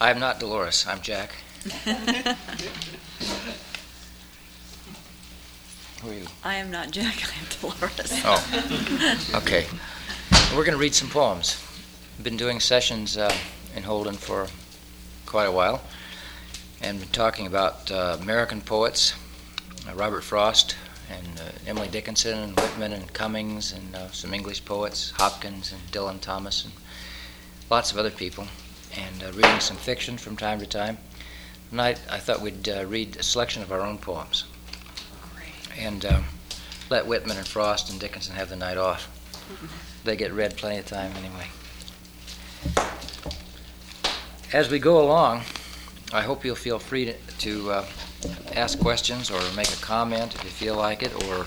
I'm not Dolores. I'm Jack. Who are you? I am not Jack. I am Dolores. Oh, okay. We're going to read some poems. We've been doing sessions in Holden for quite a while, and been talking about American poets, Robert Frost and Emily Dickinson and Whitman and Cummings and some English poets, Hopkins and Dylan Thomas and lots of other people, and reading some fiction from time to time. Tonight I thought we'd read a selection of our own poems and let Whitman and Frost and Dickinson have the night off. They get read plenty of time anyway. As we go along, I hope you'll feel free to ask questions or make a comment if you feel like it, or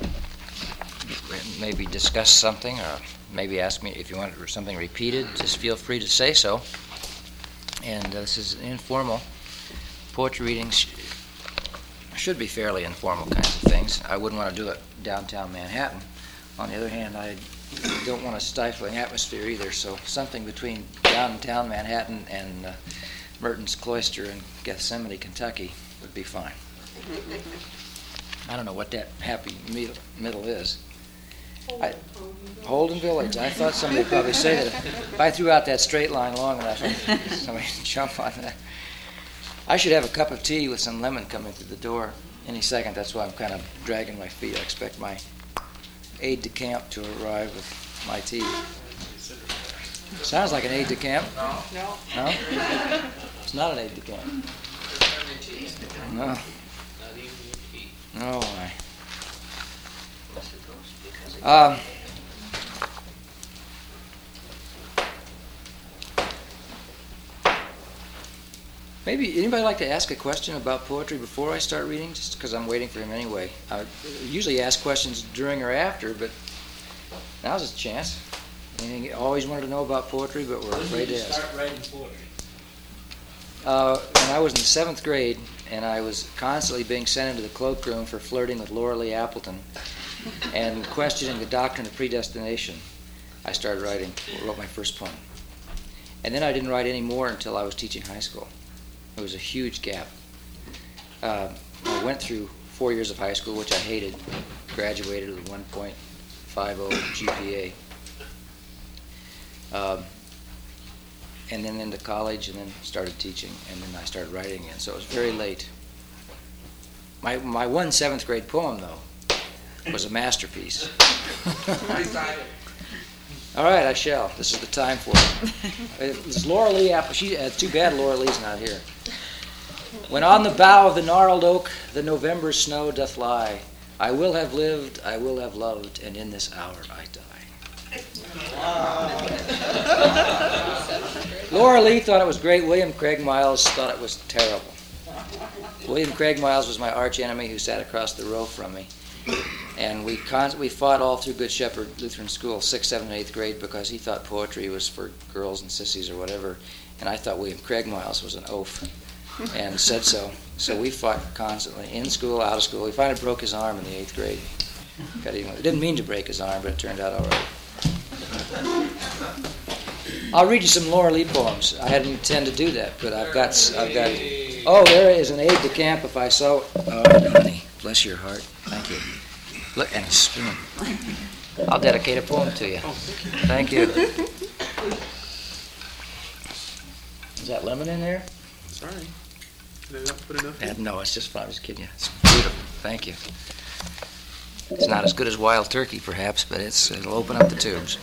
maybe discuss something, or maybe ask me if you want something repeated. Just feel free to say so. And this is informal. Poetry readings should be fairly informal kinds of things. I wouldn't want to do it downtown Manhattan. On the other hand, I don't want a stifling atmosphere either, so something between downtown Manhattan and Merton's Cloister in Gethsemane, Kentucky would be fine. I don't know what that happy middle is. Holden Village. I thought somebody would probably say that if I threw out that straight line long enough, somebody would jump on that. I should have a cup of tea with some lemon coming through the door any second. That's why I'm kind of dragging my feet. I expect my aide-de-camp to arrive with my tea. Sounds like an aide-de-camp. No. No? It's not an aide-de-camp. No. No, maybe anybody like to ask a question about poetry before I start reading, just because I'm waiting for him anyway. I usually ask questions during or after, but now's a chance. Anything you always wanted to know about poetry, but we're afraid to ask. Start writing poetry? When I was in the 7th grade, and I was constantly being sent into the cloakroom for flirting with Laura Lee Appleton and questioning the doctrine of predestination, I wrote my first poem. And then I didn't write any more until I was teaching high school. It was a huge gap. I went through 4 years of high school, which I hated, graduated with 1.50 GPA. And then into college, and then started teaching, and then I started writing again. So it was very late. My one 7th grade poem, though, was a masterpiece. All right, I shall. This is the time for it. It's Laura Lee Appleton. Too bad Laura Lee's not here. When on the bough of the gnarled oak the November snow doth lie, I will have lived, I will have loved, and in this hour I die. Laura Lee thought it was great. William Craig Miles thought it was terrible. William Craig Miles was my arch enemy who sat across the row from me. And we fought all through Good Shepherd Lutheran School, 6th, 7th, and 8th grade, because he thought poetry was for girls and sissies or whatever. And I thought William Craig Miles was an oaf and said so. So we fought constantly, in school, out of school. He finally broke his arm in the 8th grade. He didn't mean to break his arm, but it turned out all right. I'll read you some Laura Lee poems. I hadn't intended to do that, but I've got. Oh, there is an aide-de-camp if I saw. Oh, honey, bless your heart. Thank you. Look, and a spoon. I'll dedicate a poem to you. Thank you. Is that lemon in there? Sorry. Did I not put enough in? No, it's just fine. I was kidding you. It's beautiful. Thank you. It's not as good as wild turkey, perhaps, but it'll open up the tubes.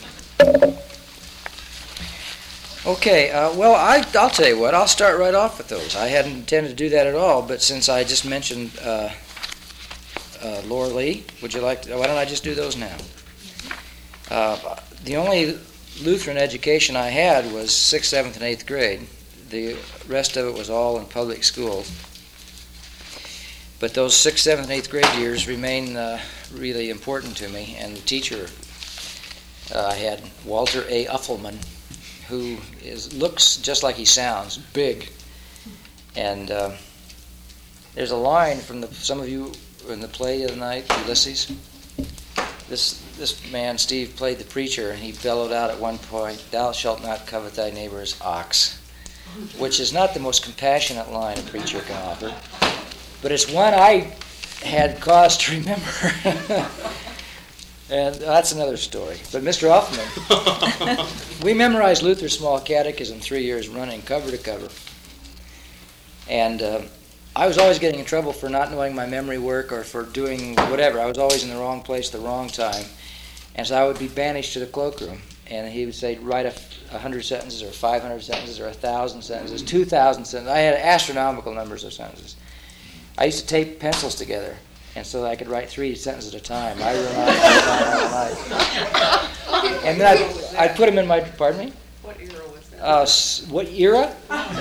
Okay, well, I'll tell you what. I'll start right off with those. I hadn't intended to do that at all, but since I just mentioned Laura Lee, would you like to? Why don't I just do those now? The only Lutheran education I had was 6th, 7th, and 8th grade. The rest of it was all in public schools. But those 6th, 7th, and 8th grade years remain really important to me. And the teacher I had, Walter A. Uffelman, who looks just like he sounds, big. And there's a line from some of you in the play of the night, Ulysses. This man, Steve, played the preacher, and he bellowed out at one point, "Thou shalt not covet thy neighbor's ox." which is not the most compassionate line a preacher can offer, but it's one I had cause to remember. And that's another story. But Mr. Uffman, we memorized Luther's Small Catechism 3 years running, cover to cover. And I was always getting in trouble for not knowing my memory work or for doing whatever. I was always in the wrong place at the wrong time. And so I would be banished to the cloakroom. And he would say, write 100 sentences or 500 sentences or 1,000 sentences, 2,000 sentences. I had astronomical numbers of sentences. I used to tape pencils together, and so that I could write 3 sentences at a time. I all night. And then I'd put them in my, pardon me? What era was that? What era?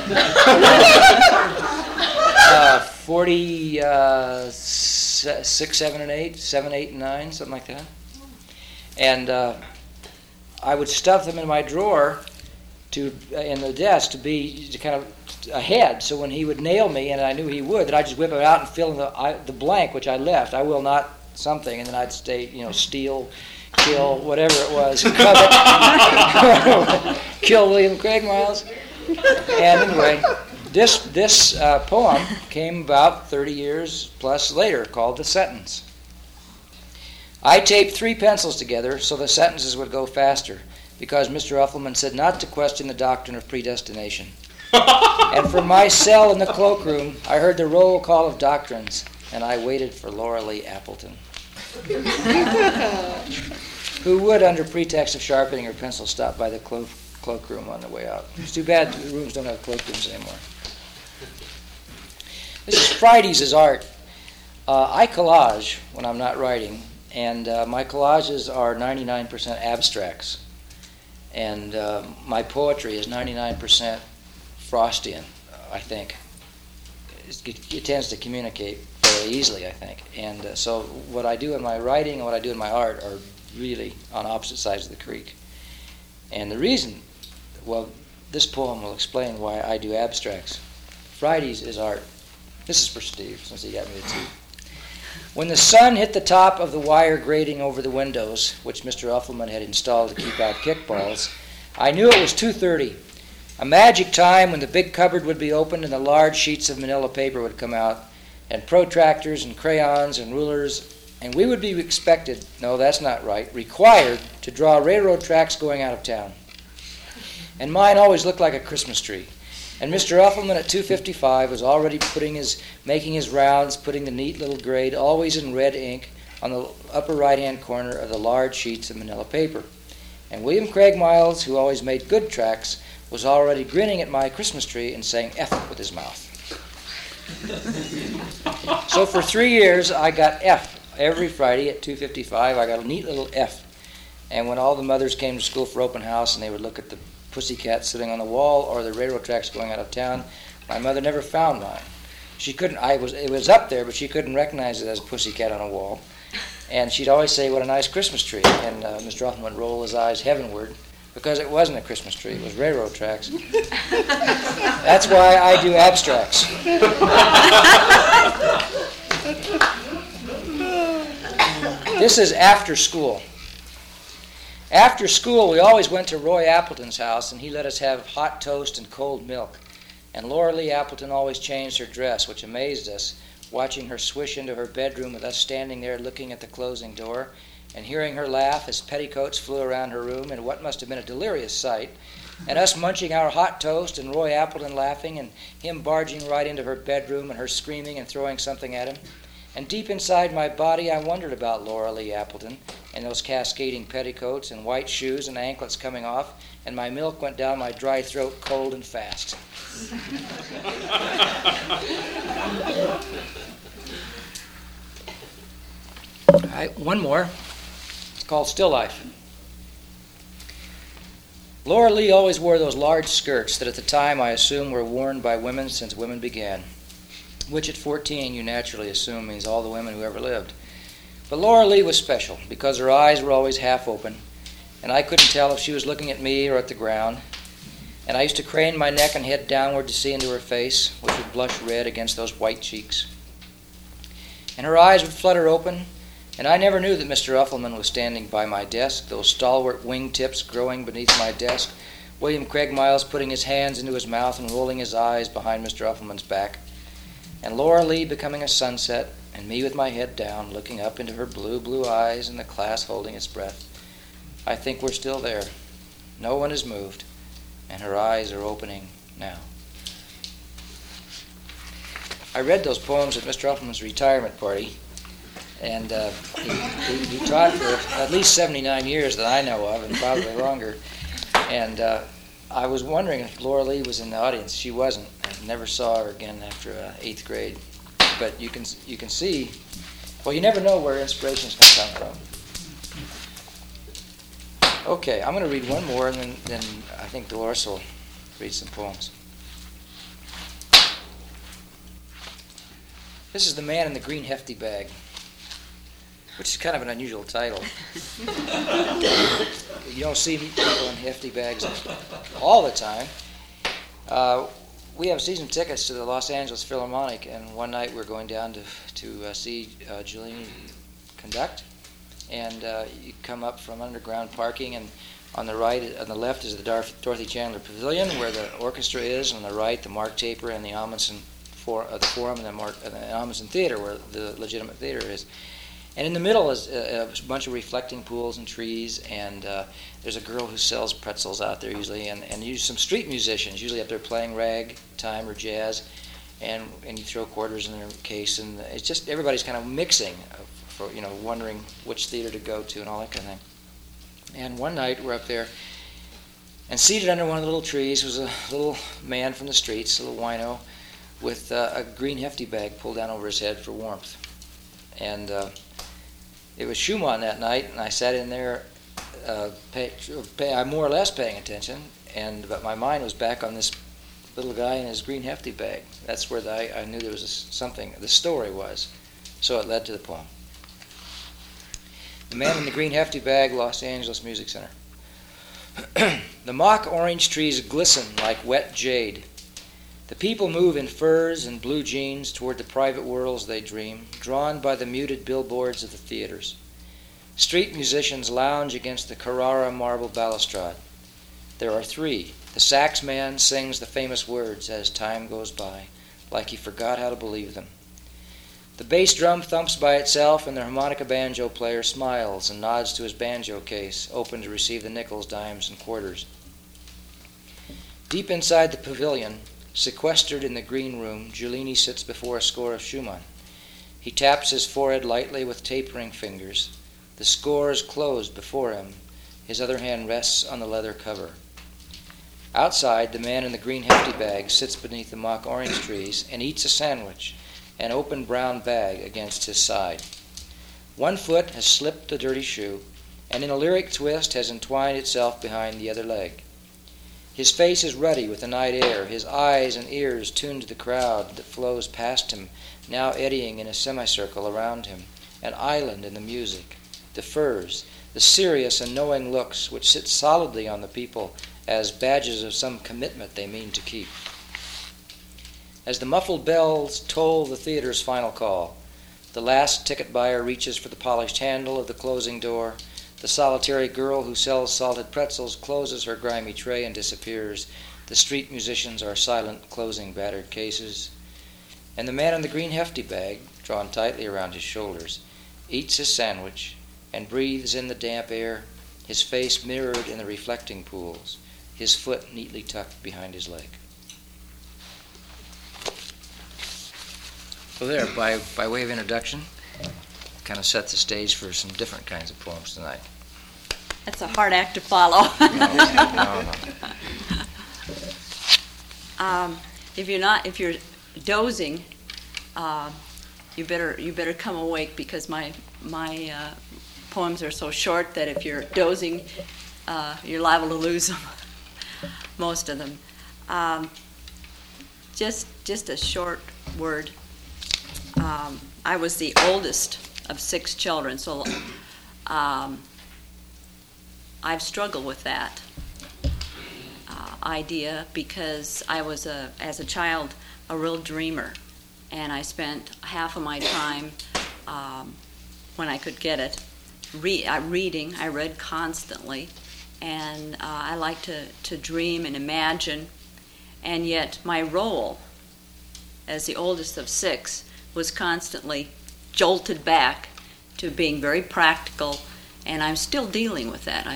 46, 7, and 8, 7, 8, and 9, something like that. And I would stuff them in my drawer in the desk to kind of ahead. So when he would nail me, and I knew he would, that I'd just whip it out and fill in the blank which I left. I will not something, and then I'd stay, steal, kill, whatever it was, kill William Craig Miles. And anyway, this poem came about 30 years plus later, called The Sentence. I taped 3 pencils together so the sentences would go faster, because Mr. Uffelman said not to question the doctrine of predestination. And from my cell in the cloakroom, I heard the roll call of doctrines, and I waited for Laura Lee Appleton, who would, under pretext of sharpening her pencil, stop by the cloakroom on the way out. It's too bad the rooms don't have cloakrooms anymore. This is Fridays is art. I collage when I'm not writing, and my collages are 99% abstracts. And my poetry is 99% Frostian, I think. It tends to communicate very easily, I think. And so what I do in my writing and what I do in my art are really on opposite sides of the creek. And the reason, well, this poem will explain why I do abstracts. Fridays is art. This is for Steve, since he got me the 2. When the sun hit the top of the wire grating over the windows, which Mr. Uffelman had installed to keep out kickballs, I knew it was 2:30, a magic time when the big cupboard would be opened and the large sheets of manila paper would come out, and protractors and crayons and rulers, and we would be expected, no, that's not right, required to draw railroad tracks going out of town. And mine always looked like a Christmas tree. And Mr. Uffelman at 2:55 was already making his rounds, putting the neat little grade, always in red ink, on the upper right-hand corner of the large sheets of manila paper. And William Craig Miles, who always made good tracks, was already grinning at my Christmas tree and saying F with his mouth. So for 3 years, I got F. Every Friday at 2:55, I got a neat little F. And when all the mothers came to school for open house and they would look at the pussycat sitting on the wall or the railroad tracks going out of town, my mother never found mine. She couldn't. It was up there, but she couldn't recognize it as a pussycat on a wall. And she'd always say, "What a nice Christmas tree!" And Mr. Uffelman would roll his eyes heavenward because it wasn't a Christmas tree; it was railroad tracks. That's why I do abstracts. This is after school. After school, we always went to Roy Appleton's house, and he let us have hot toast and cold milk. And Laura Lee Appleton always changed her dress, which amazed us, watching her swish into her bedroom with us standing there looking at the closing door, and hearing her laugh as petticoats flew around her room in what must have been a delirious sight, and us munching our hot toast, and Roy Appleton laughing, and him barging right into her bedroom, and her screaming and throwing something at him. And deep inside my body, I wondered about Laura Lee Appleton, and those cascading petticoats, and white shoes, and anklets coming off, and my milk went down my dry throat cold and fast. All right, one more. It's called Still Life. Laura Lee always wore those large skirts that at the time I assume were worn by women since women began, which at 14 you naturally assume means all the women who ever lived. But Laura Lee was special because her eyes were always half open, and I couldn't tell if she was looking at me or at the ground. And I used to crane my neck and head downward to see into her face, which would blush red against those white cheeks. And her eyes would flutter open, and I never knew that Mr. Uffelman was standing by my desk, those stalwart wingtips growing beneath my desk, William Craig Miles putting his hands into his mouth and rolling his eyes behind Mr. Uffelman's back, and Laura Lee becoming a sunset, and me with my head down, looking up into her blue, blue eyes, and the class holding its breath. I think we're still there. No one has moved, and her eyes are opening now. I read those poems at Mr. Uffelman's retirement party, and he taught for at least 79 years that I know of, and probably longer. And I was wondering if Laura Lee was in the audience. She wasn't. I never saw her again after 8th grade. But you can see, well, you never know where inspiration's going to come from. Okay, I'm going to read one more, and then I think Dolores will read some poems. This is The Man in the Green Hefty Bag, which is kind of an unusual title. You don't see people in hefty bags all the time. We have season tickets to the Los Angeles Philharmonic, and one night we're going down to see Giulini conduct. And you come up from underground parking, and on the left is the Dorothy Chandler Pavilion, where the orchestra is, and on the right the Mark Taper and the Amundsen the Forum and the Amundsen Theater, where the legitimate theater is. And in the middle is a bunch of reflecting pools and trees, and there's a girl who sells pretzels out there usually, and some street musicians usually up there playing ragtime or jazz, and you throw quarters in their case, and it's just everybody's kind of mixing, for wondering which theater to go to and all that kind of thing. And one night we're up there, and seated under one of the little trees was a little man from the streets, a little wino, with a green hefty bag pulled down over his head for warmth. And it was Schumann that night, and I sat in there, I'm more or less paying attention, but my mind was back on this little guy in his green hefty bag. That's where I knew there was something, the story was. So it led to the poem. The Man in the Green Hefty Bag, Los Angeles Music Center. The mock orange trees glisten like wet jade. The people move in furs and blue jeans toward the private worlds they dream, drawn by the muted billboards of the theaters. Street musicians lounge against the Carrara marble balustrade. There are three. The sax man sings the famous words as time goes by, like he forgot how to believe them. The bass drum thumps by itself, and the harmonica banjo player smiles and nods to his banjo case, open to receive the nickels, dimes, and quarters. Deep inside the pavilion, sequestered in the green room, Giulini sits before a score of Schumann. He taps his forehead lightly with tapering fingers. The score is closed before him. His other hand rests on the leather cover. Outside, the man in the green hefty bag sits beneath the mock orange trees and eats a sandwich, an open brown bag against his side. One foot has slipped the dirty shoe, and in a lyric twist has entwined itself behind the other leg. His face is ruddy with the night air, his eyes and ears tuned to the crowd that flows past him, now eddying in a semicircle around him, an island in the music, the furs, the serious and knowing looks which sit solidly on the people as badges of some commitment they mean to keep. As the muffled bells toll the theater's final call, the last ticket buyer reaches for the polished handle of the closing door. The solitary girl who sells salted pretzels closes her grimy tray and disappears. The street musicians are silent, closing battered cases. And the man in the green hefty bag, drawn tightly around his shoulders, eats his sandwich and breathes in the damp air, his face mirrored in the reflecting pools, his foot neatly tucked behind his leg. So there, by way of introduction, kind of set the stage for some different kinds of poems tonight. That's a hard act to follow. No. If you're dozing, you better come awake, because my poems are so short that if you're dozing, you're liable to lose them, most of them. Just a short word. I was the oldest of 6 children, so I've struggled with that idea, because I was, as a child, a real dreamer, and I spent half of my time, when I could get it, reading. I read constantly, and I like to dream and imagine, and yet my role as the oldest of 6 was constantly jolted back to being very practical, and I'm still dealing with that.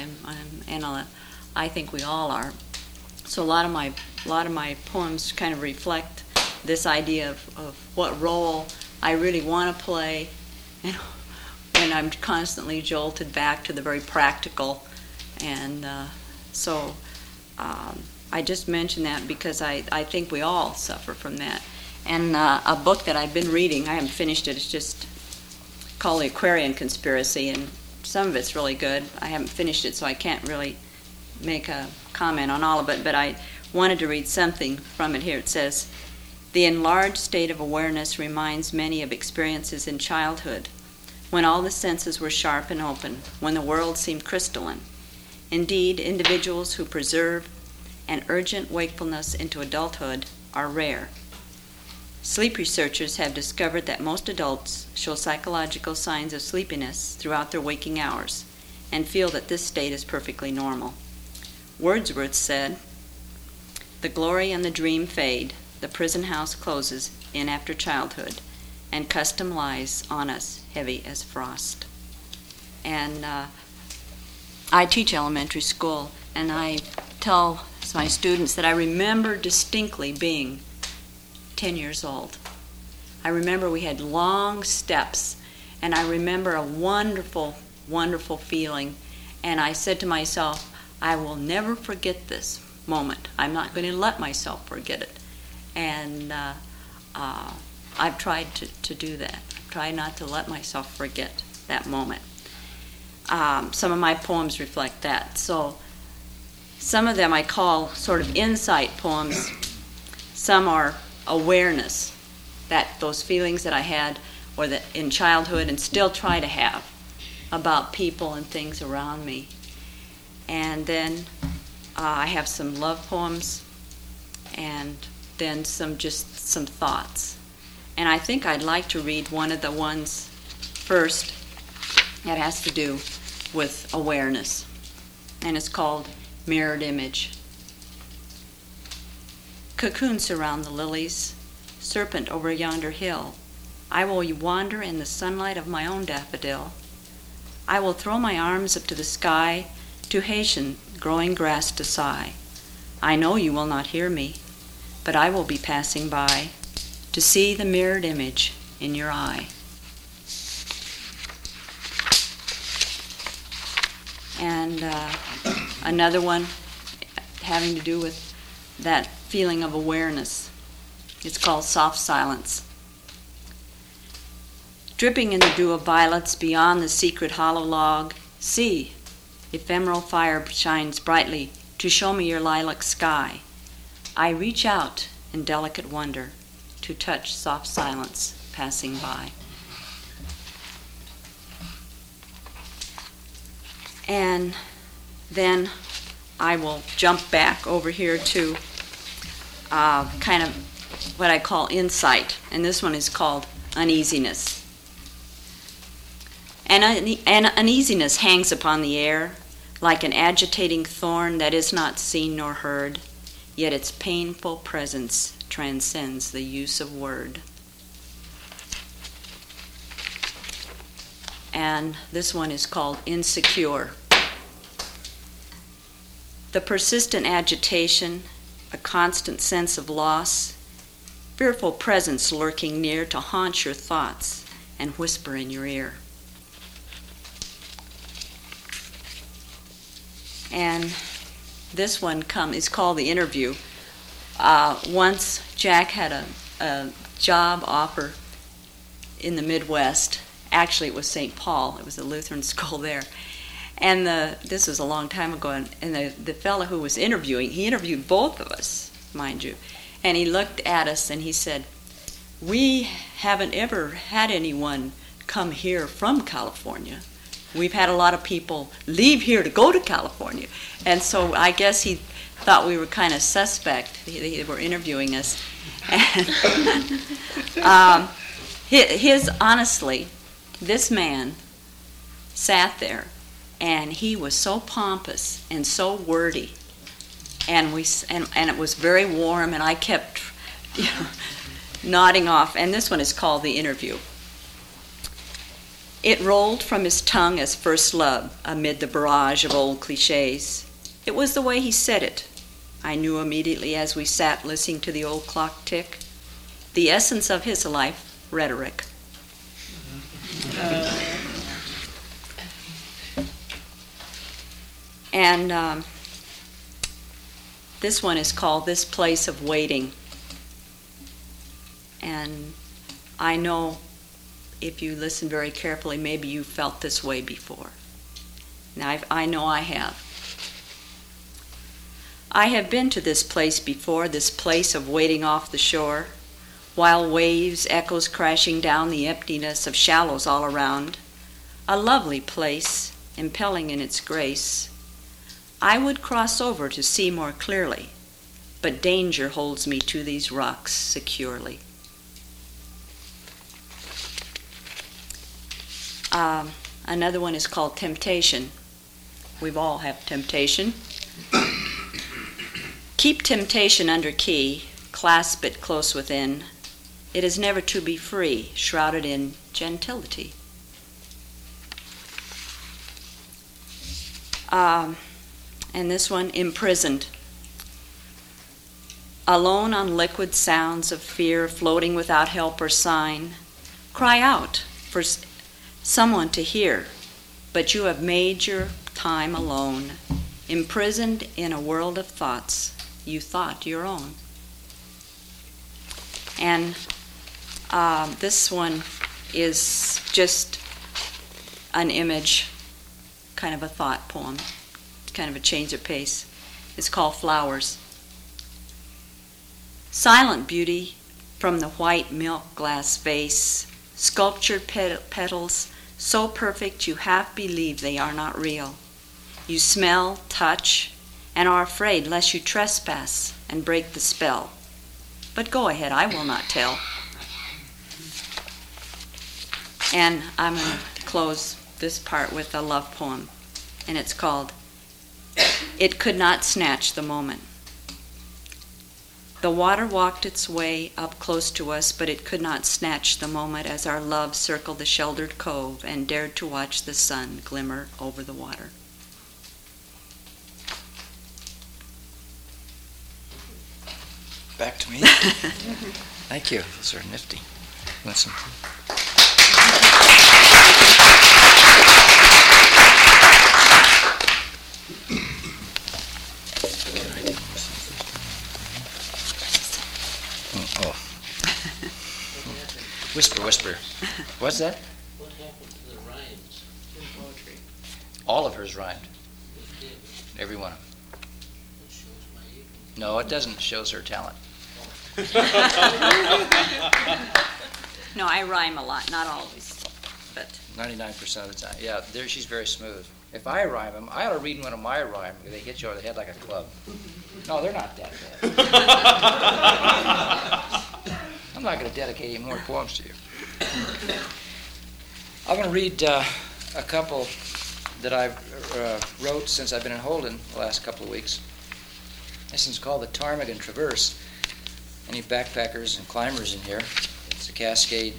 I think we all are. So a lot of my poems kind of reflect this idea of what role I really want to play, and I'm constantly jolted back to the very practical. And so I just mention that because I think we all suffer from that. And a book that I've been reading, I haven't finished it, it's just called The Aquarian Conspiracy, and some of it's really good. I haven't finished it, so I can't really make a comment on all of it, but I wanted to read something from it here. It says, "The enlarged state of awareness reminds many of experiences in childhood, when all the senses were sharp and open, when the world seemed crystalline. Indeed, individuals who preserve an urgent wakefulness into adulthood are rare. Sleep researchers have discovered that most adults show psychological signs of sleepiness throughout their waking hours and feel that this state is perfectly normal. Wordsworth said, 'The glory and the dream fade, the prison house closes in after childhood, and custom lies on us heavy as frost.'" And I teach elementary school, and I tell my students that I remember distinctly being 10 years old. I remember we had long steps, and I remember a wonderful, wonderful feeling. And I said to myself, I will never forget this moment. I'm not going to let myself forget it. And I've tried to do that. I've tried not to let myself forget that moment. Some of my poems reflect that. So some of them I call sort of insight poems. Some are awareness, that those feelings that I had or that in childhood and still try to have about people and things around me. And then I have some love poems, and then some thoughts. And I think I'd like to read one of the ones first that has to do with awareness, and it's called Mirrored Image. Cocoon surround the lilies, serpent over yonder hill. I will wander in the sunlight of my own daffodil. I will throw my arms up to the sky, to Haitian growing grass to sigh. I know you will not hear me, but I will be passing by to see the mirrored image in your eye. And another one having to do with that feeling of awareness. It's called Soft Silence. Dripping in the dew of violets beyond the secret hollow log, see, ephemeral fire shines brightly to show me your lilac sky. I reach out in delicate wonder to touch soft silence passing by. And then I will jump back over here to kind of what I call insight, and this one is called Uneasiness. And uneasiness hangs upon the air like an agitating thorn that is not seen nor heard, yet its painful presence transcends the use of word. And this one is called Insecure. The persistent agitation, a constant sense of loss, fearful presence lurking near to haunt your thoughts and whisper in your ear. And this one is called The Interview. Once Jack had a job offer in the Midwest. Actually, it was St. Paul. It was a Lutheran school there. And this was a long time ago, and the fellow who was interviewing, he interviewed both of us, mind you. And he looked at us and he said, "We haven't ever had anyone come here from California. We've had a lot of people leave here to go to California." And so I guess he thought we were kind of suspect. They were interviewing us. And honestly, this man sat there and he was so pompous and so wordy, and it was very warm, and I kept nodding off. And this one is called The Interview. It rolled from his tongue as first love amid the barrage of old cliches. It was the way he said it. I knew immediately as we sat listening to the old clock tick. The essence of his life, rhetoric. And this one is called This Place of Waiting. And I know if you listen very carefully, maybe you felt this way before. Now, I know I have. I have been to this place before, this place of waiting off the shore, while waves, echoes crashing down the emptiness of shallows all around. A lovely place, impelling in its grace. I would cross over to see more clearly, but danger holds me to these rocks securely. Another one is called Temptation. We've all have temptation. Keep temptation under key, clasp it close within. It is never to be free, shrouded in gentility. And this one, Imprisoned. Alone on liquid sounds of fear, floating without help or sign. Cry out for someone to hear, but you have made your time alone, imprisoned in a world of thoughts you thought your own. And this one is just an image, kind of a thought poem, kind of a change of pace. It's called Flowers. Silent beauty from the white milk glass vase, sculptured petals, so perfect you half believe they are not real. You smell, touch, and are afraid lest you trespass and break the spell. But go ahead, I will not tell. And I'm going to close this part with a love poem, and it's called It Could Not Snatch the Moment. The water walked its way up close to us, but it could not snatch the moment as our love circled the sheltered cove and dared to watch the sun glimmer over the water. Back to me. Thank you. Those are nifty. Listen. Oh. Whisper, whisper. What's that? What happened to the rhymes in poetry? All of hers rhymed. Every one of them. It shows my ignorance. No, it doesn't. It shows her talent. No, I rhyme a lot, not always, but 99% of the time. Yeah, there she's very smooth. If I rhyme them, I ought to read one of my rhymes. They hit you over the head like a club. No, they're not that bad. I'm not going to dedicate any more poems to you. I'm going to read a couple that I've wrote since I've been in Holden the last couple of weeks. This one's called the Ptarmigan Traverse. Any backpackers and climbers in here? It's a Cascade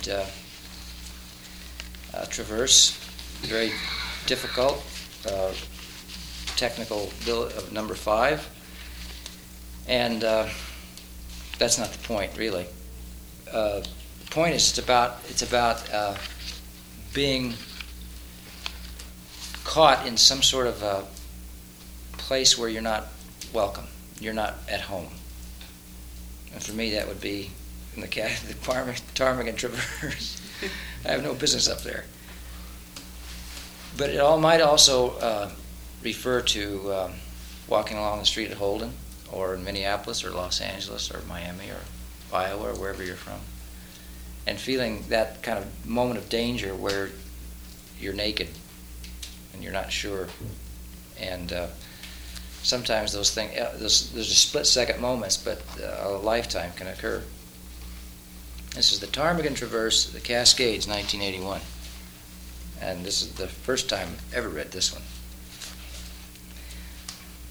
traverse, very difficult, technical bill of number 5, and that's not the point really. The point is it's about being caught in some sort of a place where you're not welcome, you're not at home. And for me, that would be in the Ptarmigan Traverse. I have no business up there. But it all might also refer to walking along the street at Holden, or in Minneapolis, or Los Angeles, or Miami, or Iowa, or wherever you're from, and feeling that kind of moment of danger where you're naked and you're not sure. And sometimes those things, there's a split-second moments, but a lifetime can occur. This is the Ptarmigan Traverse, the Cascades, 1981. And this is the first time I've ever read this one.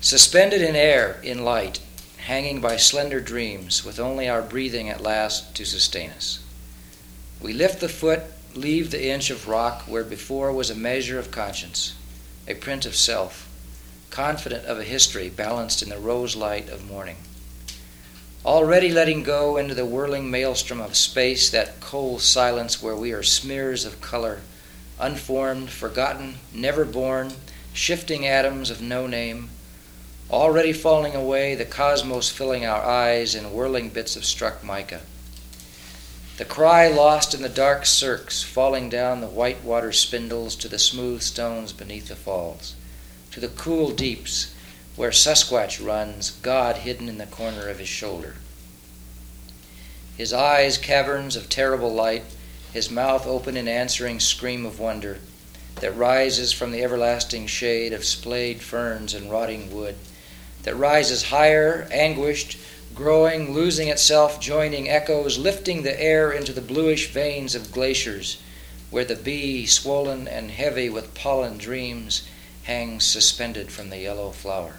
Suspended in air, in light, hanging by slender dreams, with only our breathing at last to sustain us. We lift the foot, leave the inch of rock where before was a measure of conscience, a print of self, confident of a history balanced in the rose light of morning. Already letting go into the whirling maelstrom of space, that cold silence where we are smears of color, unformed, forgotten, never born, shifting atoms of no name, already falling away, the cosmos filling our eyes in whirling bits of struck mica. The cry lost in the dark cirques, falling down the white water spindles to the smooth stones beneath the falls, to the cool deeps where Sasquatch runs, God hidden in the corner of his shoulder. His eyes caverns of terrible light, his mouth open in answering scream of wonder that rises from the everlasting shade of splayed ferns and rotting wood, that rises higher, anguished, growing, losing itself, joining echoes, lifting the air into the bluish veins of glaciers, where the bee, swollen and heavy with pollen dreams, hangs suspended from the yellow flower.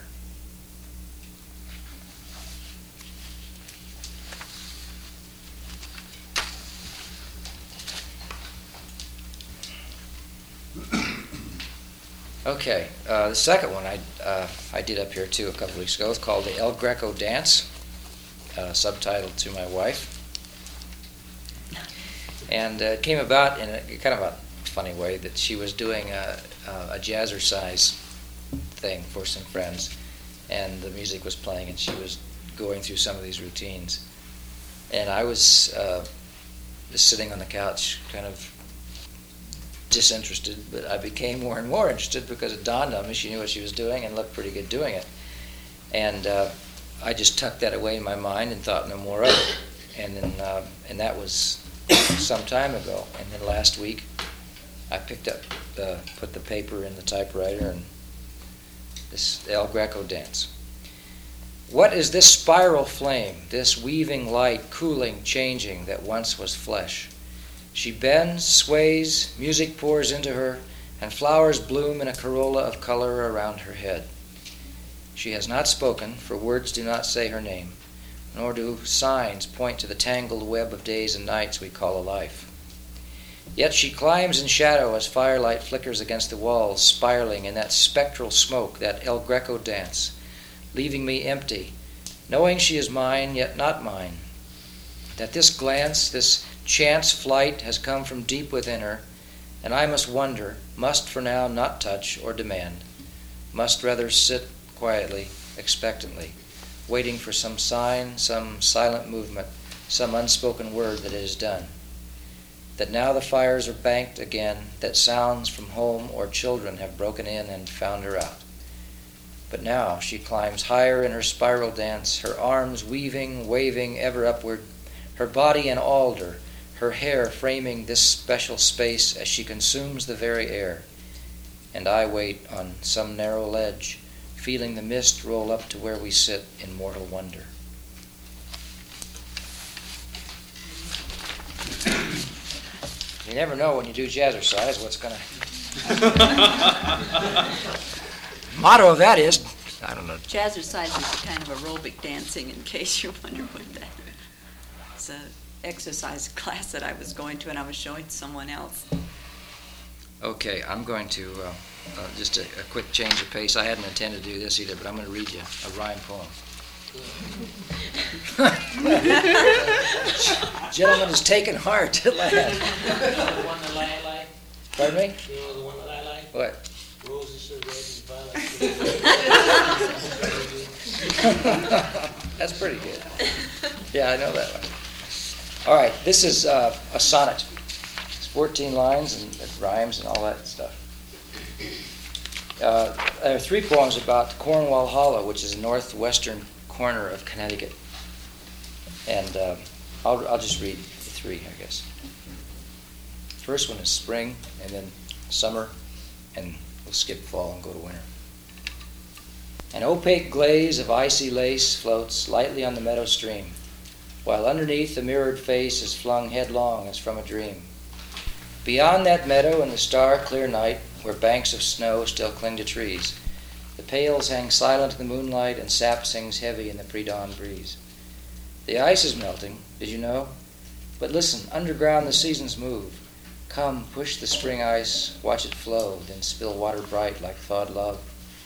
Okay, the second one I did up here too a couple weeks ago. It's called the El Greco Dance, subtitled to my wife. And it came about in a kind of a funny way that she was doing a jazzercise thing for some friends, and the music was playing and she was going through some of these routines. And I was just sitting on the couch kind of disinterested, but I became more and more interested because it dawned on me she knew what she was doing and looked pretty good doing it. And I just tucked that away in my mind and thought no more of it. And then and that was some time ago. And then last week I picked up, put the paper in the typewriter, and this El Greco Dance. What is this spiral flame, this weaving light, cooling, changing, that once was flesh? She bends, sways, music pours into her, and flowers bloom in a corolla of color around her head. She has not spoken, for words do not say her name, nor do signs point to the tangled web of days and nights we call a life. Yet she climbs in shadow as firelight flickers against the walls, spiraling in that spectral smoke, that El Greco dance, leaving me empty, knowing she is mine, yet not mine. That this glance, this chance flight has come from deep within her, and I must wonder, must for now not touch or demand, must rather sit quietly, expectantly, waiting for some sign, some silent movement, some unspoken word that it is done. That now the fires are banked again, that sounds from home or children have broken in and found her out. But now she climbs higher in her spiral dance, her arms weaving, waving ever upward, her body an alder, her hair framing this special space as she consumes the very air. And I wait on some narrow ledge, feeling the mist roll up to where we sit in mortal wonder. You never know when you do jazzercise what's going to... Motto of that is, I don't know. Jazzercise is a kind of aerobic dancing, in case you wonder what that is. It's an exercise class that I was going to, and I was showing someone else. Okay, I'm going to, just a quick change of pace. I hadn't intended to do this either, but I'm going to read you a rhyme poem. Gentleman is taking heart at last. You know the one that I like? Pardon me? You know the one that I like? What? Roses are red and violets. That's pretty good. Yeah, I know that one. All right, this is a sonnet. It's 14 lines and it rhymes and all that stuff. There are 3 poems about Cornwall Hollow, which is a northwestern corner of Connecticut. And I'll just read the 3, I guess. First one is spring, and then summer, and we'll skip fall and go to winter. An opaque glaze of icy lace floats lightly on the meadow stream, while underneath the mirrored face is flung headlong as from a dream. Beyond that meadow in the star-clear night, where banks of snow still cling to trees, The pails hang silent in the moonlight, and sap sings heavy in the pre-dawn breeze. The ice is melting, did you know? But listen, underground the seasons move. Come, push the spring ice, watch it flow, then spill water bright like thawed love.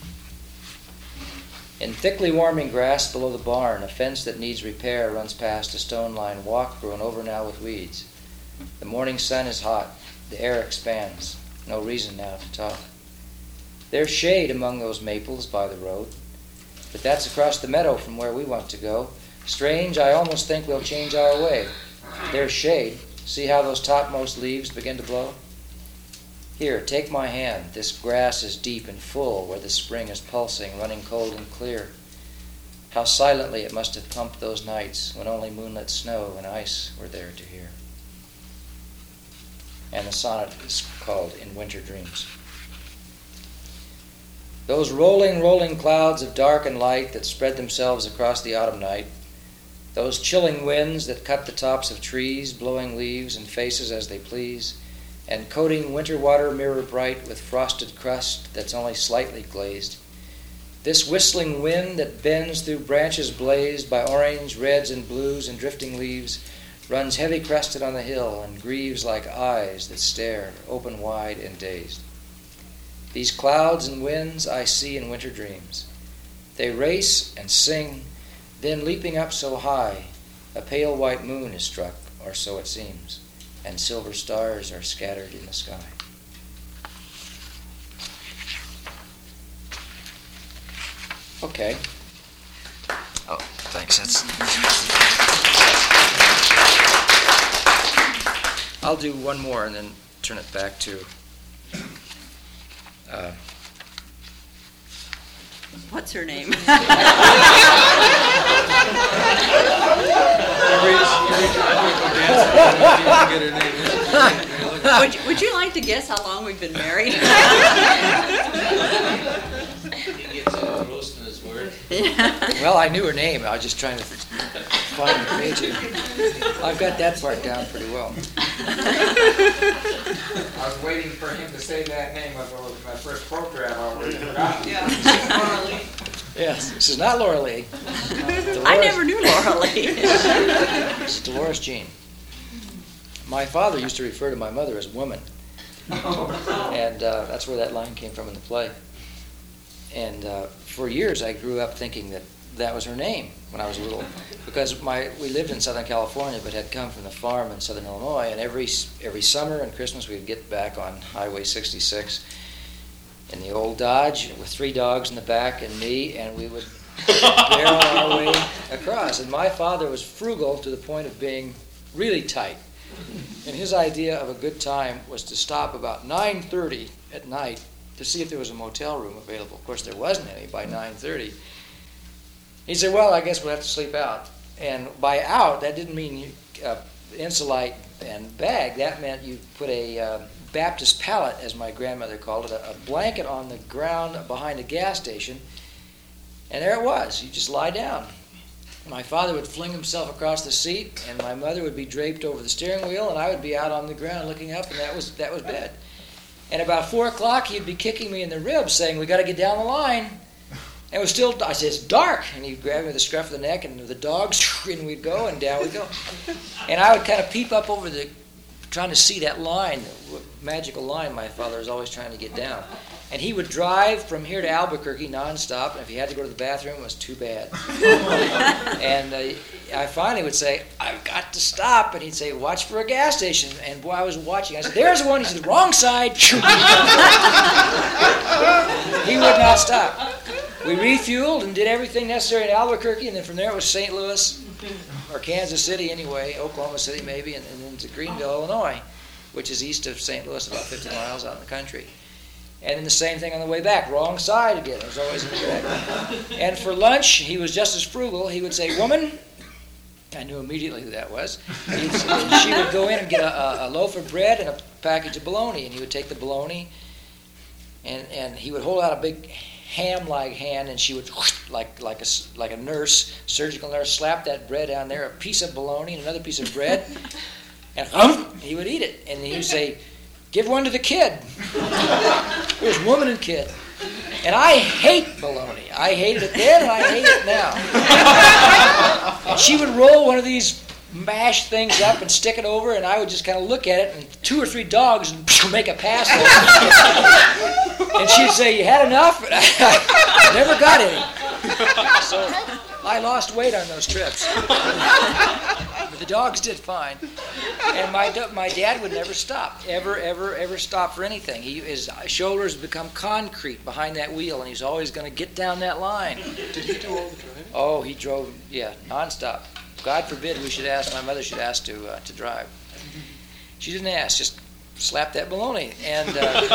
In thickly warming grass below the barn, a fence that needs repair runs past a stone-lined walk grown over now with weeds. The morning sun is hot. The air expands. No reason now to talk. There's shade among those maples by the road, but that's across the meadow from where we want to go. Strange, I almost think we'll change our way. There's shade. See how those topmost leaves begin to blow? Here, take my hand. This grass is deep and full where the spring is pulsing, running cold and clear. How silently it must have pumped those nights when only moonlit snow and ice were there to hear. And the sonnet is called In Winter Dreams. Those rolling, rolling clouds of dark and light that spread themselves across the autumn night, those chilling winds that cut the tops of trees, blowing leaves and faces as they please, and coating winter water mirror bright with frosted crust that's only slightly glazed. This whistling wind that bends through branches blazed by orange, reds, and blues and drifting leaves runs heavy-crested on the hill and grieves like eyes that stare, open wide and dazed. These clouds and winds I see in winter dreams. They race and sing, then leaping up so high, a pale white moon is struck, or so it seems, and silver stars are scattered in the sky. Okay. Oh, thanks. I'll do one more and then turn it back to What's her name? Would you like to guess how long we've been married? He gets roasting his word. Well, I knew her name. I was just trying to find the page. I've got that part down pretty well. I was waiting for him to say that name of my first program. I already forgot. Yes, this is not Laura Lee. I never knew Laura Lee. This is Dolores Jean. My father used to refer to my mother as woman. And that's where that line came from in the play. And for years I grew up thinking that was her name when I was little, because we lived in Southern California but had come from the farm in Southern Illinois, and every summer and Christmas we'd get back on Highway 66 in the old Dodge with 3 dogs in the back and me, and we would barrel our way across. And my father was frugal to the point of being really tight. And his idea of a good time was to stop about 9:30 at night to see if there was a motel room available. Of course, there wasn't any by 9:30. He said, well, I guess we'll have to sleep out. And by out, that didn't mean insulate and bag. That meant you put a Baptist pallet, as my grandmother called it, a blanket on the ground behind a gas station, and there it was. You just lie down. My father would fling himself across the seat, and my mother would be draped over the steering wheel, and I would be out on the ground looking up, and that was bed. And about 4 o'clock, he'd be kicking me in the ribs, saying, we got to get down the line. And it was still, I said, it's dark. And he'd grab me with the scruff of the neck, and the dogs, and we'd go, and down we'd go. And I would kind of peep up over trying to see that line, the magical line my father was always trying to get down. And he would drive from here to Albuquerque nonstop, and if he had to go to the bathroom, it was too bad. And I finally would say, I've got to stop. And he'd say, watch for a gas station. And boy, I was watching. I said, there's one. He said, the wrong side. He would not stop. We refueled and did everything necessary in Albuquerque, and then from there it was St. Louis, or Kansas City anyway, Oklahoma City maybe, and then to Greenville, Illinois, which is east of St. Louis, about 50 miles out in the country. And then the same thing on the way back, wrong side again. It was always in the back. And for lunch, he was just as frugal. He would say, woman, I knew immediately who that was. She would go in and get a loaf of bread and a package of bologna, and he would take the bologna, and he would hold out a big ham-like hand, and she would, like a nurse, surgical nurse, slap that bread down there, a piece of bologna and another piece of bread, and he would eat it. And he would say, give one to the kid. It was woman and kid. And I hate bologna. I hated it then and I hate it now. And she would roll one of these mashed things up and stick it over, and I would just kind of look at it, and 2 or 3 dogs would make a pass over it. And she'd say, "You had enough?" And I never got any. So I lost weight on those trips. But the dogs did fine. And my dad would never stop, ever stop for anything. His shoulders become concrete behind that wheel, and he's always going to get down that line. Did he do all the driving? Oh, he drove, nonstop. God forbid my mother should ask to drive. She didn't ask, just slap that baloney. And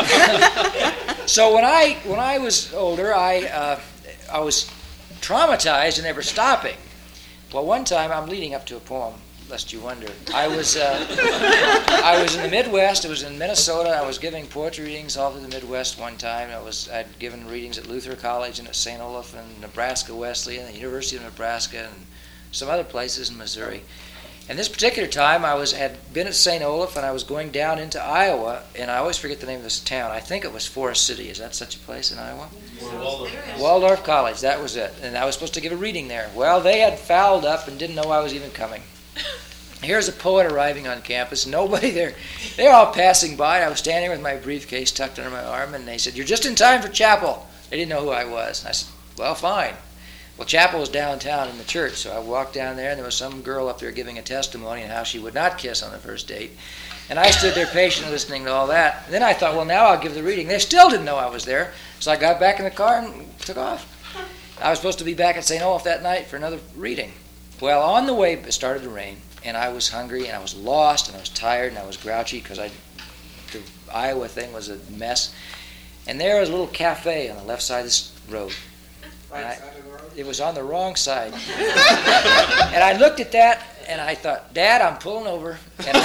so when I was older, I was traumatized and never stopping. Well, one time, I'm leading up to a poem, lest you wonder. I was in the Midwest. It was in Minnesota. I was giving poetry readings all through the Midwest one time. I'd given readings at Luther College and at St. Olaf and Nebraska Wesleyan and the University of Nebraska and some other places in Missouri. And this particular time, I had been at St. Olaf, and I was going down into Iowa, and I always forget the name of this town. I think it was Forest City. Is that such a place in Iowa? Waldorf College, that was it. And I was supposed to give a reading there. Well, they had fouled up and didn't know I was even coming. Here's a poet arriving on campus, nobody there. They're all passing by. I was standing with my briefcase tucked under my arm, and they said, "You're just in time for chapel." They didn't know who I was. And I said, "Well, fine." Well, chapel was downtown in the church, so I walked down there, and there was some girl up there giving a testimony on how she would not kiss on the first date. And I stood there patiently listening to all that. And then I thought, well, now I'll give the reading. They still didn't know I was there, so I got back in the car and took off. I was supposed to be back at St. Olaf that night for another reading. Well, on the way, it started to rain, and I was hungry, and I was lost, and I was tired, and I was grouchy because the Iowa thing was a mess. And there was a little cafe on the left side of this road. It was on the wrong side. And I looked at that, and I thought, "Dad, I'm pulling over." And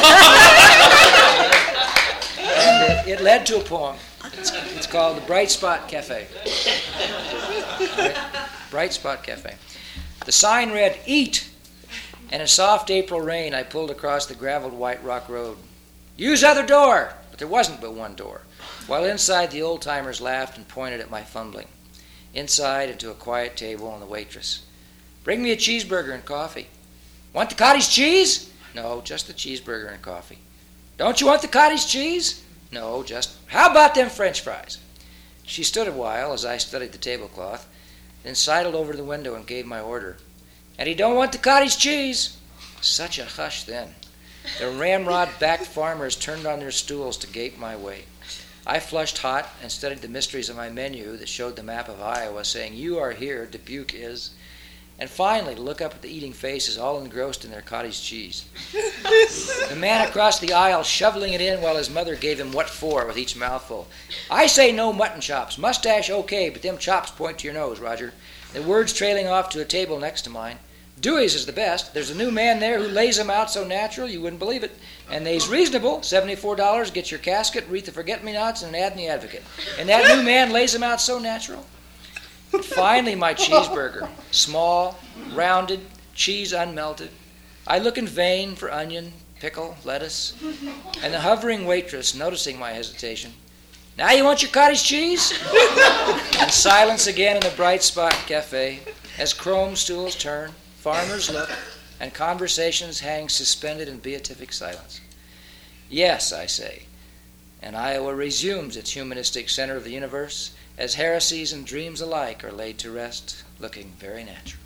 it led to a poem. It's called The Bright Spot Cafe. Right? Bright Spot Cafe. The sign read, "Eat." And in soft April rain, I pulled across the graveled white rock road. "Use other door." But there wasn't but one door. While inside, the old-timers laughed and pointed at my fumbling. Inside, into a quiet table, and the waitress. "Bring me a cheeseburger and coffee." "Want the cottage cheese?" "No, just the cheeseburger and coffee." "Don't you want the cottage cheese?" "No, just..." "How about them French fries?" She stood a while as I studied the tablecloth, then sidled over to the window and gave my order. "And he don't want the cottage cheese." Such a hush then. The ramrod-backed farmers turned on their stools to gape my way. I flushed hot and studied the mysteries of my menu that showed the map of Iowa, saying, "You are here, Dubuque is." And finally, to look up at the eating faces, all engrossed in their cottage cheese. The man across the aisle shoveling it in while his mother gave him what for with each mouthful. "I say no mutton chops. Mustache okay, but them chops point to your nose, Roger." The words trailing off to a table next to mine. "Dewey's is the best. There's a new man there who lays them out so natural you wouldn't believe it. And they's reasonable. $74, get your casket, wreath of forget-me-nots, and an ad in the Advocate. And that new man lays them out so natural." And finally, my cheeseburger. Small, rounded, cheese unmelted. I look in vain for onion, pickle, lettuce. And the hovering waitress, noticing my hesitation, "Now you want your cottage cheese?" And silence again in the Bright Spot Cafe as chrome stools turn, farmers look, and conversations hang suspended in beatific silence. Yes, I say, and Iowa resumes its humanistic center of the universe as heresies and dreams alike are laid to rest, looking very natural.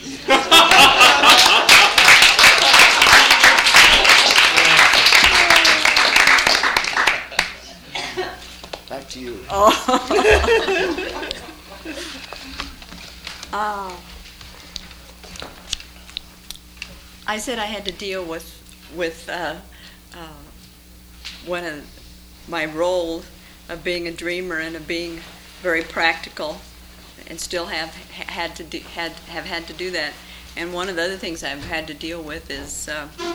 Back to you. I said I had to deal with one of my roles of being a dreamer and of being very practical, and still have had to do that. And one of the other things I've had to deal with is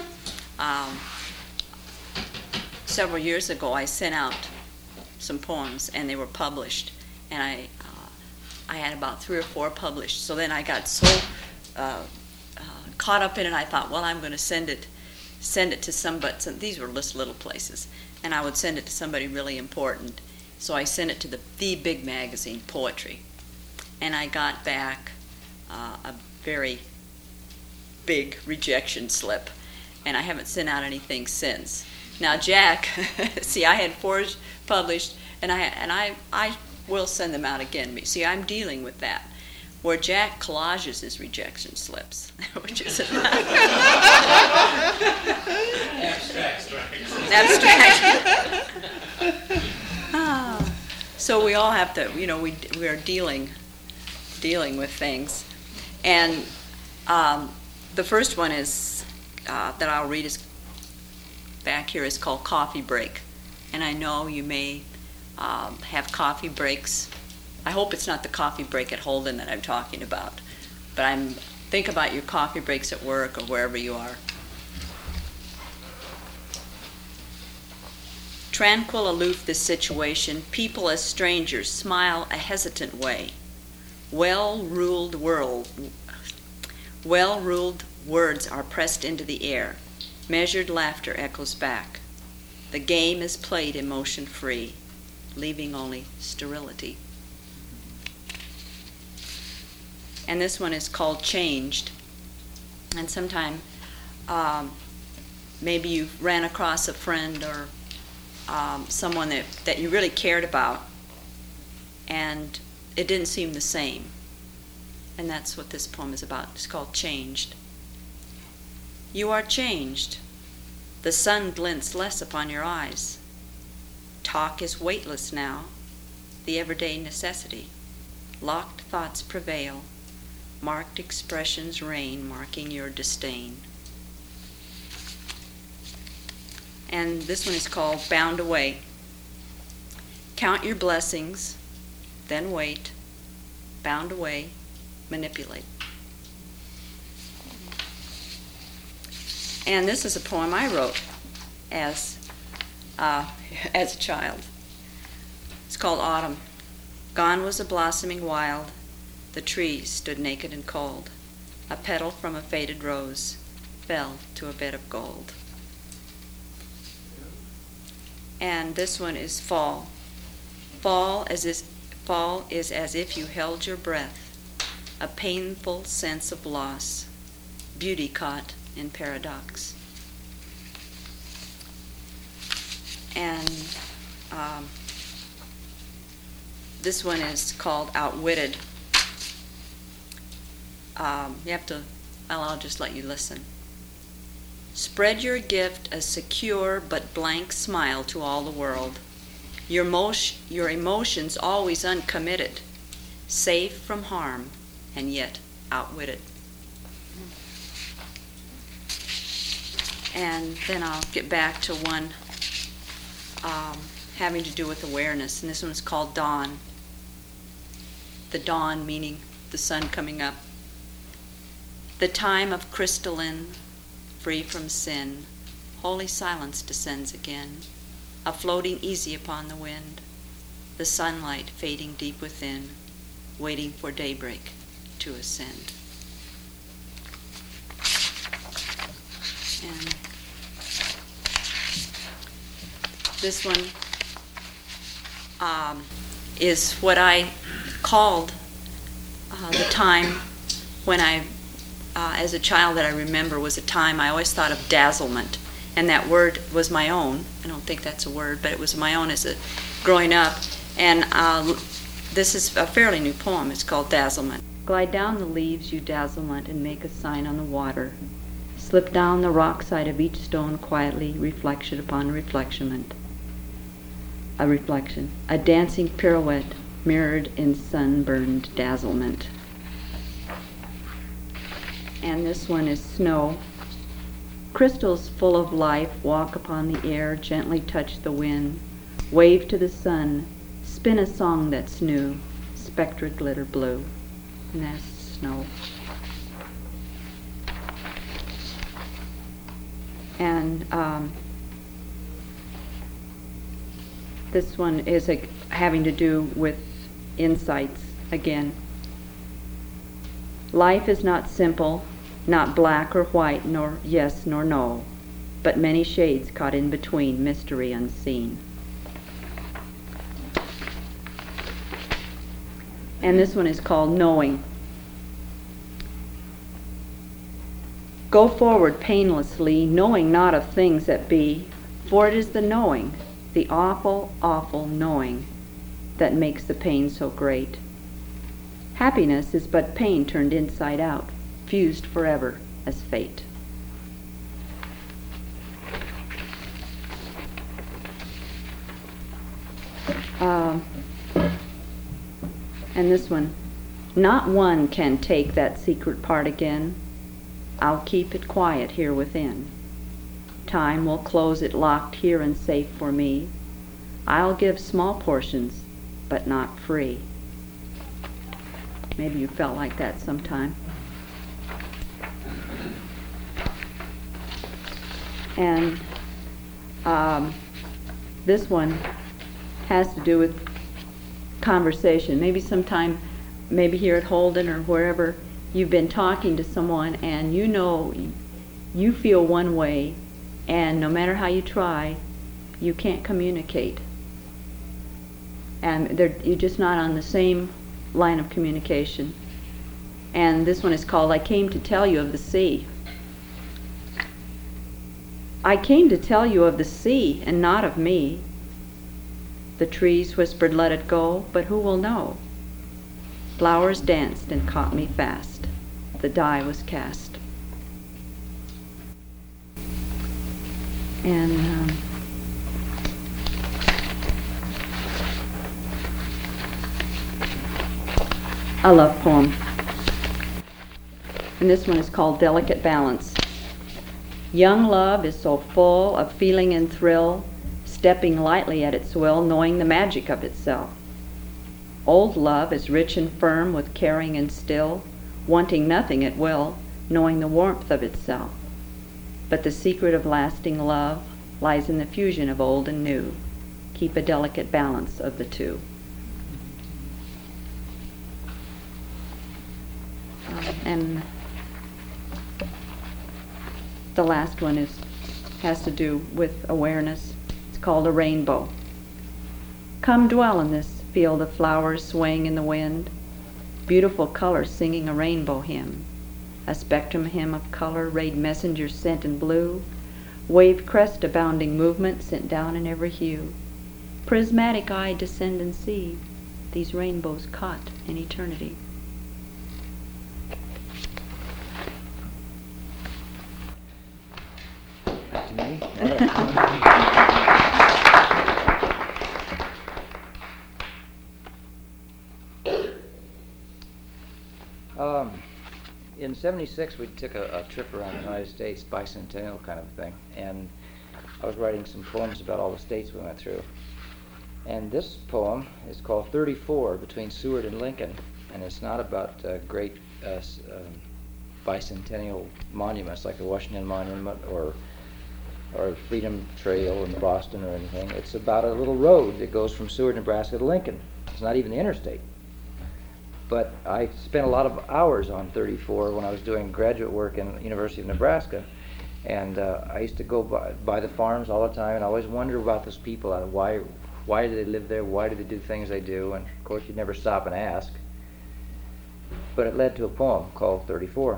several years ago I sent out some poems and they were published, and I had about 3 or 4 published. So then I got so caught up in it, I thought, well, I'm going to send it to somebody. These were just little places, and I would send it to somebody really important. So I sent it to the big magazine, Poetry, and I got back a very big rejection slip, and I haven't sent out anything since. Now Jack, see, I had 4 published, and I will send them out again. See, I'm dealing with that, where Jack collages his rejection slips, which is Abstract. So we all have to, we are dealing with things, and the first one is that I'll read is back here is called Coffee Break, and I know you may have coffee breaks. I hope it's not the coffee break at Holden that I'm talking about, but think about your coffee breaks at work or wherever you are. Tranquil, aloof this situation, people as strangers smile a hesitant way. Well-ruled words are pressed into the air. Measured laughter echoes back. The game is played emotion-free, leaving only sterility. And this one is called Changed. And sometime maybe you ran across a friend or someone that you really cared about, and it didn't seem the same. And that's what this poem is about. It's called Changed. You are changed. The sun glints less upon your eyes. Talk is weightless now, the everyday necessity. Locked thoughts prevail. Marked expressions reign, marking your disdain. And this one is called Bound Away. Count your blessings, then wait. Bound away, manipulate. And this is a poem I wrote as a child. It's called Autumn. Gone was the blossoming wild. The trees stood naked and cold. A petal from a faded rose fell to a bed of gold. And this one is Fall. Fall is as if you held your breath, a painful sense of loss, beauty caught in paradox. And this one is called Outwitted. I'll just let you listen. Spread your gift a secure but blank smile to all the world. Your emotions always uncommitted, safe from harm and yet outwitted. And then I'll get back to one having to do with awareness, and this one's called Dawn. The dawn meaning the sun coming up. The time of crystalline, free from sin, holy silence descends again, a floating easy upon the wind, the sunlight fading deep within, waiting for daybreak to ascend. And this one is what I called the time when as a child that I remember was a time I always thought of dazzlement, and that word was my own. I don't think that's a word, but it was my own growing up. And this is a fairly new poem. It's called Dazzlement. Glide down the leaves, you dazzlement, and make a sign on the water. Slip down the rock side of each stone quietly, reflection upon reflection. A reflection, a dancing pirouette mirrored in sunburned dazzlement. And this one is Snow. Crystals full of life walk upon the air, gently touch the wind, wave to the sun, spin a song that's new, spectra glitter blue. And that's Snow. And this one is having to do with insights again. Life is not simple, not black or white, nor yes nor no, but many shades caught in between, mystery unseen. And this one is called Knowing. Go forward painlessly, knowing not of things that be, for it is the knowing, the awful, awful knowing, that makes the pain so great. Happiness is but pain turned inside out, fused forever as fate. And this one, not one can take that secret part again. I'll keep it quiet here within. Time will close it locked here and safe for me. I'll give small portions, but not free. Maybe you felt like that sometime. And this one has to do with conversation. Maybe sometime, maybe here at Holden or wherever, you've been talking to someone and you know you feel one way, and no matter how you try, you can't communicate. And you're just not on the same line of communication. And this one is called I Came to Tell You of the Sea. I came to tell you of the sea and not of me. The trees whispered, let it go, but who will know? Flowers danced and caught me fast. The die was cast. And a love poem. And this one is called Delicate Balance. Young love is so full of feeling and thrill, stepping lightly at its will, knowing the magic of itself. Old love is rich and firm with caring and still, wanting nothing at will, knowing the warmth of itself. But the secret of lasting love lies in the fusion of old and new. Keep a delicate balance of the two. And the last one has to do with awareness. It's called a rainbow. Come dwell in this field of flowers swaying in the wind, beautiful colors singing a rainbow hymn, a spectrum hymn of color, rayed messengers sent in blue, wave crest abounding movement sent down in every hue. Prismatic eye descend and see these rainbows caught in eternity. Back to me. In '76, we took a trip around the United States, bicentennial kind of thing, and I was writing some poems about all the states we went through. And this poem is called 34, Between Seward and Lincoln, and it's not about great bicentennial monuments like the Washington Monument or Freedom Trail in Boston or anything. It's about a little road that goes from Seward, Nebraska to Lincoln. It's not even the interstate. But I spent a lot of hours on 34 when I was doing graduate work in the University of Nebraska. And I used to go by the farms all the time, and I always wondered about those people. Why do they live there? Why do they do things they do? And of course, you'd never stop and ask. But it led to a poem called 34.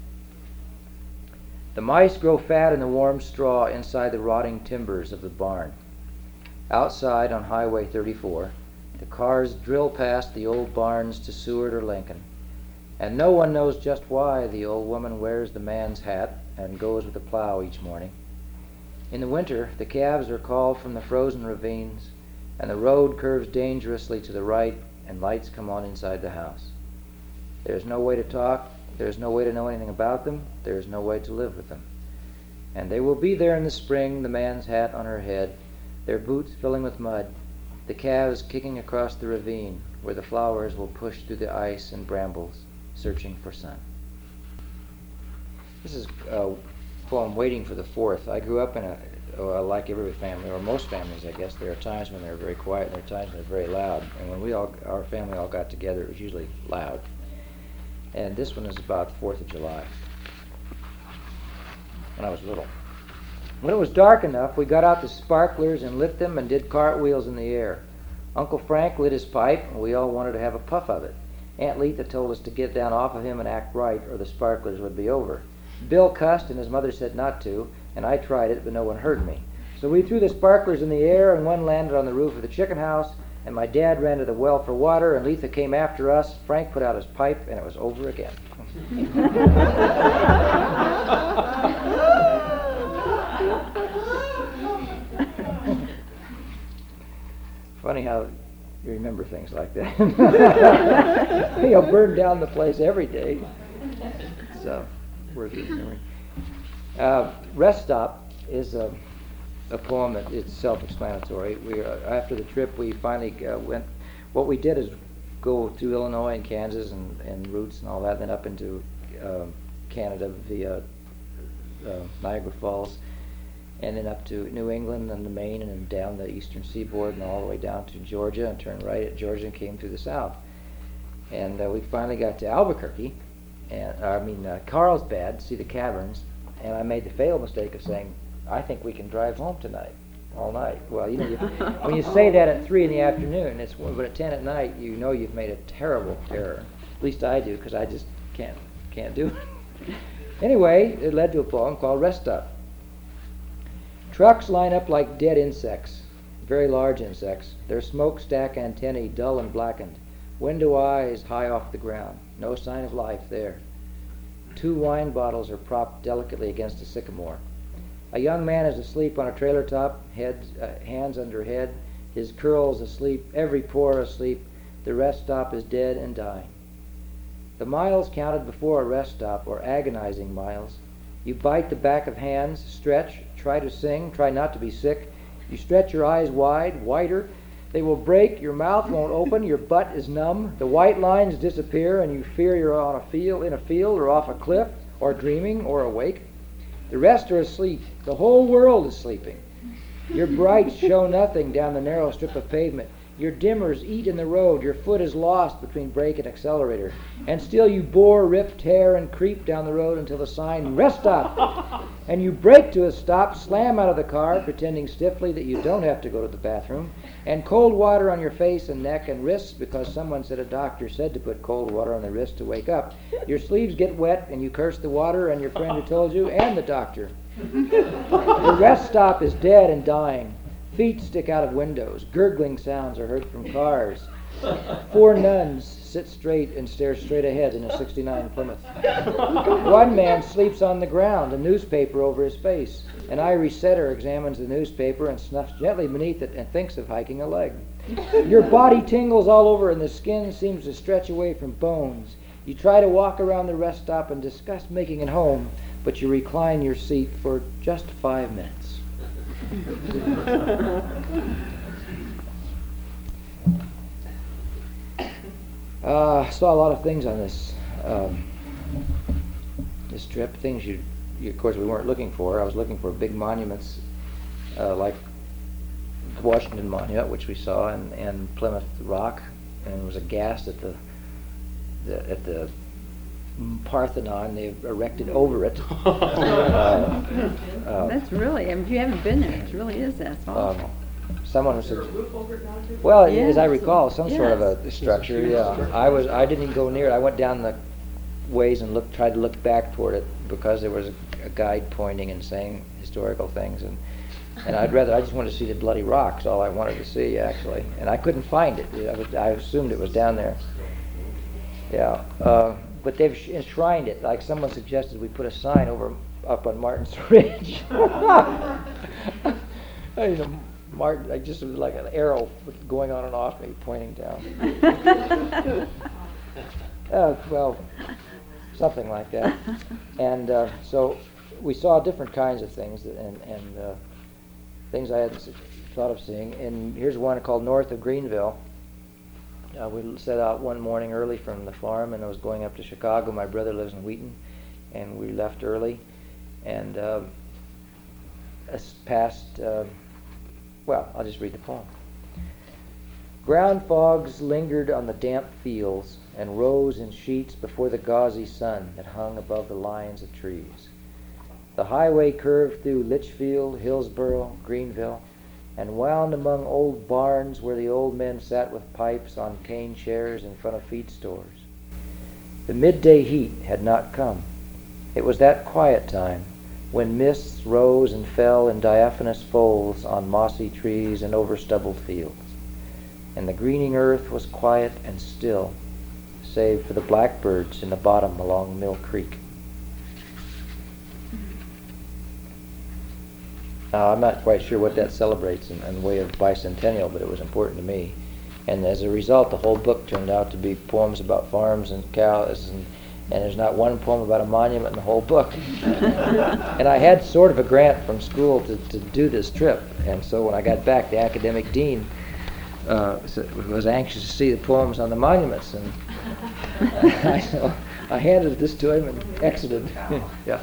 The mice grow fat in the warm straw inside the rotting timbers of the barn. Outside on Highway 34, the cars drill past the old barns to Seward or Lincoln, and no one knows just why the old woman wears the man's hat and goes with the plow each morning. In the winter, the calves are called from the frozen ravines, and the road curves dangerously to the right, and lights come on inside the house. There's no way to talk, there's no way to know anything about them, there's no way to live with them. And they will be there in the spring, the man's hat on her head, their boots filling with mud, the calves kicking across the ravine, where the flowers will push through the ice and brambles, searching for sun. This is a poem, Waiting for the Fourth. I grew up in like every family, or most families, I guess, there are times when they're very quiet and there are times when they're very loud. And when our family all got together, it was usually loud. And this one is about the 4th of July, when I was little. When it was dark enough, we got out the sparklers and lit them and did cartwheels in the air. Uncle Frank lit his pipe, and we all wanted to have a puff of it. Aunt Letha told us to get down off of him and act right, or the sparklers would be over. Bill cussed, and his mother said not to, and I tried it, but no one heard me. So we threw the sparklers in the air, and one landed on the roof of the chicken house, and my dad ran to the well for water, and Letha came after us. Frank put out his pipe, and it was over again. Funny how you remember things like that. Burn down the place every day. So, worth remembering. Rest Stop is a poem that it's self-explanatory. After the trip, we finally went. What we did is go through Illinois and Kansas and routes and all that, then up into Canada via Niagara Falls, and then up to New England and the Maine, and then down the eastern seaboard and all the way down to Georgia, and turned right at Georgia and came through the south. And we finally got to Albuquerque, Carlsbad, to see the caverns, and I made the fatal mistake of saying, I think we can drive home tonight, all night. Well, when you say that at 3 in the afternoon, but at 10 at night, you know you've made a terrible error. At least I do, because I just can't do it. Anyway, it led to a poem called Rest Stop. Trucks line up like dead insects, very large insects, their smokestack antennae dull and blackened, window eyes high off the ground, no sign of life there. 2 wine bottles are propped delicately against a sycamore. A young man is asleep on a trailer top, hands under head, his curls asleep, every pore asleep. The rest stop is dead and dying. The miles counted before a rest stop are agonizing miles. You bite the back of hands, stretch, try to sing, try not to be sick. You stretch your eyes wide, wider. They will break, your mouth won't open, your butt is numb. The white lines disappear, and you fear you're in a field or off a cliff, or dreaming, or awake. The rest are asleep. The whole world is sleeping. Your brights show nothing down the narrow strip of pavement. Your dimmers eat in the road. Your foot is lost between brake and accelerator. And still you bore, rip, tear, and creep down the road until the sign, Rest Stop! And you brake to a stop, slam out of the car, pretending stiffly that you don't have to go to the bathroom, and cold water on your face and neck and wrists because someone said a doctor said to put cold water on the wrist to wake up. Your sleeves get wet, and you curse the water and your friend who told you and the doctor. The rest stop is dead and dying. Feet stick out of windows. Gurgling sounds are heard from cars. 4 nuns sit straight and stare straight ahead in a '69 Plymouth. One man sleeps on the ground, a newspaper over his face. An Irish setter examines the newspaper and snuffs gently beneath it and thinks of hiking a leg. Your body tingles all over and the skin seems to stretch away from bones. You try to walk around the rest stop and discuss making it home, but you recline your seat for just 5 minutes. Saw a lot of things on this trip. Things you of course we weren't looking for. I was looking for big monuments like Washington Monument, which we saw, and Plymouth Rock, and was aghast at the Parthenon they erected over it. That's really, if you haven't been there, it really is that awful. Someone was, well, Yes. as I recall, some sort of Yes. a structure. Yeah, I didn't even go near it. I went down the ways and tried to look back toward it because there was a guide pointing and saying historical things, and I just wanted to see the bloody rocks. All I wanted to see, actually, and I couldn't find it. I assumed it was down there. Yeah. But they've enshrined it. Like someone suggested we put a sign up on Martin's Ridge. Martin, I just was like an arrow going on and off me, pointing down. Well, something like that. And so we saw different kinds of things and things I hadn't thought of seeing. And here's one called North of Greenville. We set out one morning early from the farm, and I was going up to Chicago. My brother lives in Wheaton, and we left early, and past, well, I'll just read the poem. Ground fogs lingered on the damp fields and rose in sheets before the gauzy sun that hung above the lines of trees. The highway curved through Litchfield, Hillsboro, Greenville, and wound among old barns where the old men sat with pipes on cane chairs in front of feed stores. The midday heat had not come. It was that quiet time when mists rose and fell in diaphanous folds on mossy trees and over stubbled fields, and the greening earth was quiet and still, save for the blackbirds in the bottom along Mill Creek. Now, I'm not quite sure what that celebrates in way of bicentennial, but it was important to me. And as a result, the whole book turned out to be poems about farms and cows, and there's not one poem about a monument in the whole book. And I had sort of a grant from school to do this trip, and so when I got back, the academic dean was anxious to see the poems on the monuments, and I handed this to him and exited. Yeah.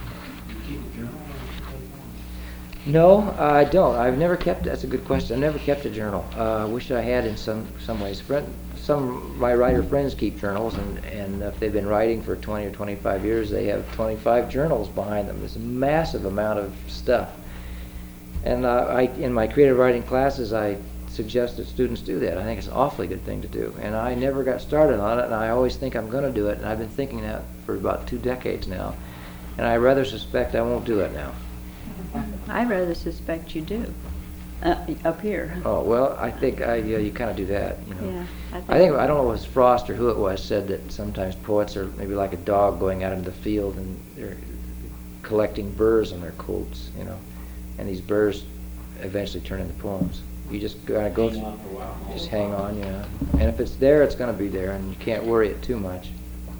No, I don't. I've never kept. That's a good question. I've never kept a journal. I wish I had in some ways. Some of my writer friends keep journals, and if they've been writing for 20 or 25 years, they have 25 journals behind them. It's a massive amount of stuff. And in my creative writing classes, I suggest that students do that. I think it's an awfully good thing to do. And I never got started on it, and I always think I'm going to do it, and I've been thinking that for about 2 decades now. And I rather suspect I won't do it now. I rather suspect you do. Up here. Oh, well, I think you kind of do that, you know. Yeah, I don't know if it was Frost or who it was said that sometimes poets are maybe like a dog going out into the field and they're collecting burrs on their coats, you know, and these burrs eventually turn into poems. You just gotta go Hang on for a while. just hang on, yeah. And if it's there, it's going to be there, and you can't worry it too much.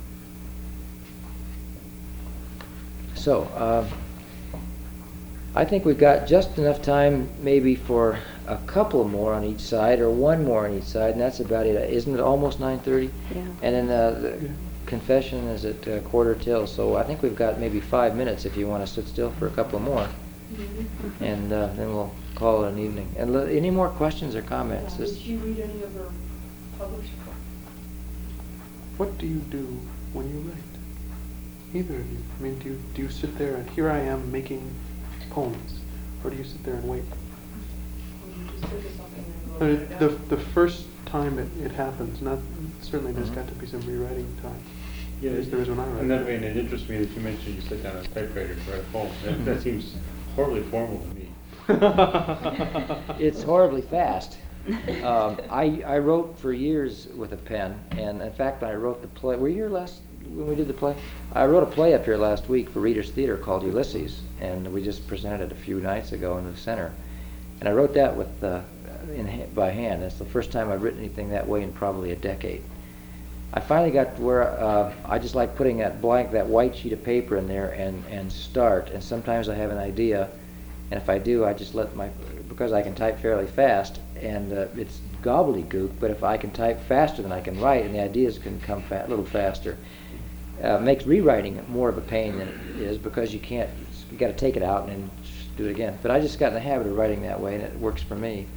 So, I think we've got just enough time maybe for a couple more on each side, or one more on each side, and that's about it. Isn't it almost 9:30? Yeah. And then the confession is at 1:45, so I think we've got maybe 5 minutes if you want to sit still for a couple more. And then we'll call it an evening. And any more questions or comments? Did you read any of her published books? What do you do when you write? Either of you. I mean, do you sit there and here I am making poems, or do you sit there and wait? Just look at something and go write it down. The first time it happens, not certainly there's got to be some rewriting time. Yeah, As there is when I write. in that vein, it interests me that you mentioned you sit down on a typewriter to write a poem. That seems horribly formal to me. It's horribly fast. I wrote for years with a pen, and in fact, I wrote the play. Were you here when we did the play? I wrote a play up here last week for Reader's Theater called Ulysses, and we just presented it a few nights ago in the center. And I wrote that by hand. It's the first time I've written anything that way in probably a decade. I finally got to where I just like putting that white sheet of paper in there and start. And sometimes I have an idea, and if I do, I just because I can type fairly fast, and it's gobbledygook, but if I can type faster than I can write, and the ideas can come a little faster, makes rewriting more of a pain than it is, because you got to take it out and then do it again. But I just got in the habit of writing that way, and it works for me.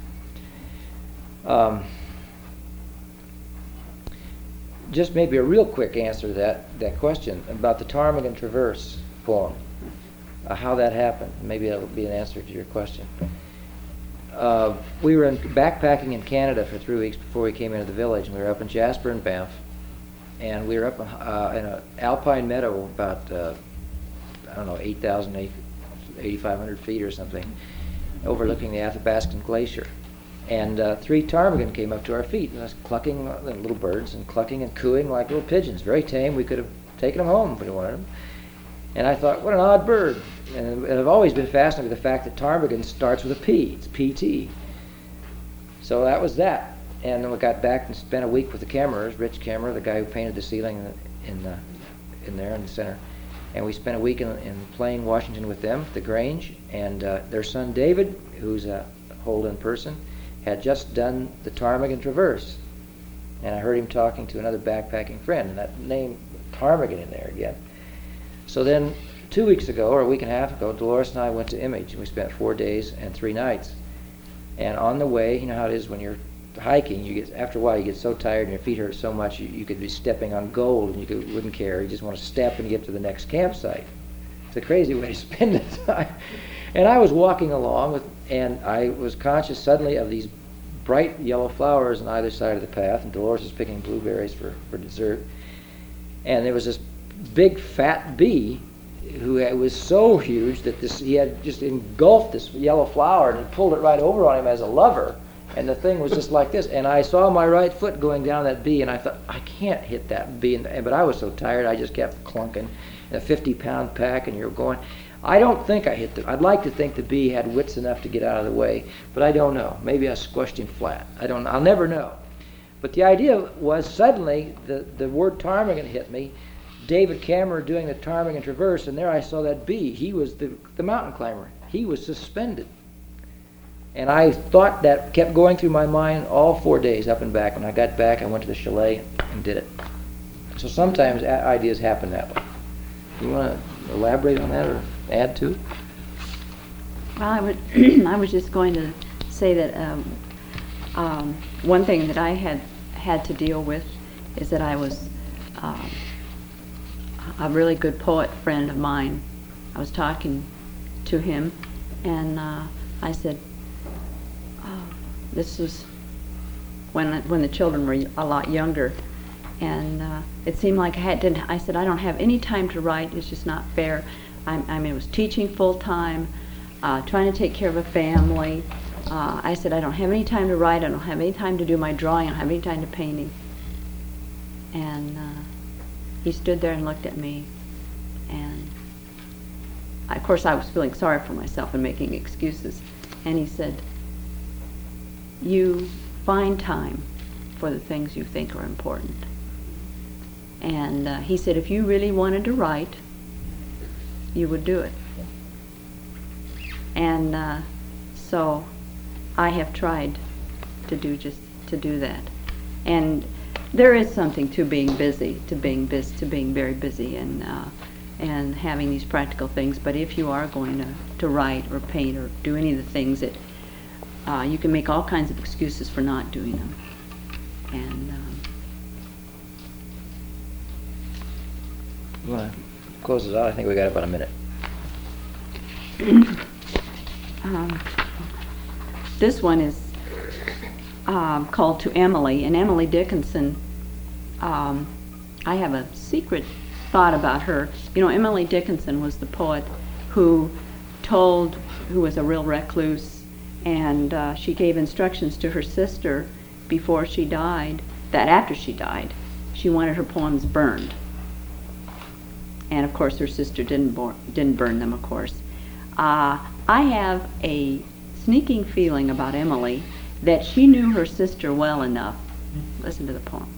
Just maybe a real quick answer to that question about the Ptarmigan Traverse poem, how that happened. Maybe that'll be an answer to your question. We were backpacking in Canada for 3 weeks before we came into the village, and we were up in Jasper and Banff, and we were up in an alpine meadow about 8,500 feet or something, overlooking the Athabascan Glacier. And 3 ptarmigan came up to our feet, and was clucking, little birds, and clucking and cooing like little pigeons. Very tame. We could have taken them home if we wanted them. And I thought, what an odd bird. And I've always been fascinated with the fact that ptarmigan starts with a P. It's PT. So that was that. And then we got back and spent a week with the Kemmerers, Rich Kemmerer, the guy who painted the ceiling in there in the center. And we spent a week in Plain, Washington with them, the Grange. And their son David, who's a Holden person, had just done the Ptarmigan Traverse. And I heard him talking to another backpacking friend, and that name Ptarmigan in there again. So then 2 weeks ago, or a week and a half ago, Dolores and I went to Image, and we spent 4 days and 3 nights. And on the way, you know how it is when you're hiking, after a while you get so tired and your feet hurt so much you could be stepping on gold and you wouldn't care. You just want to step and get to the next campsite. It's a crazy way to spend the time. And I was walking along and I was conscious suddenly of these bright yellow flowers on either side of the path, and Dolores was picking blueberries for dessert. And there was this big fat bee who was so huge that he had just engulfed this yellow flower and he pulled it right over on him as a lever. And the thing was just like this. And I saw my right foot going down that bee, and I thought, I can't hit that bee. But I was so tired, I just kept clunking. In a 50-pound pack, and you're going. I don't think I hit I'd like to think the bee had wits enough to get out of the way, but I don't know. Maybe I squashed him flat. I'll never know. But the idea was suddenly the word ptarmigan hit me. David Cameron doing the ptarmigan traverse, and there I saw that bee. He was the mountain climber. He was suspended. And I thought that kept going through my mind all 4 days up and back. When I got back, I went to the chalet and did it. So sometimes ideas happen that way. You want to elaborate on that or add to it? Well, I was just going to say that one thing that I had to deal with is that I was a really good poet friend of mine. I was talking to him, and I said, this was when the children were a lot younger, and it seemed like I said, I don't have any time to write. It's just not fair. I was teaching full time, trying to take care of a family. I said, I don't have any time to write. I don't have any time to do my drawing. I don't have any time to painting. And he stood there and looked at me, and of course I was feeling sorry for myself and making excuses. And he said, you find time for the things you think are important. And he said, if you really wanted to write, you would do it. And so I have tried to do that. And there is something to being busy, to being very busy, and having these practical things. But if you are going to write or paint or do any of the things that you can make all kinds of excuses for not doing them. And You want to close this out? I think we got about a minute. this one is called To Emily, and Emily Dickinson. I have a secret thought about her. You know, Emily Dickinson was the poet who was a real recluse, and she gave instructions to her sister before she died, that after she died, she wanted her poems burned. And of course her sister didn't burn them, of course. I have a sneaking feeling about Emily that she knew her sister well enough. Listen to the poem.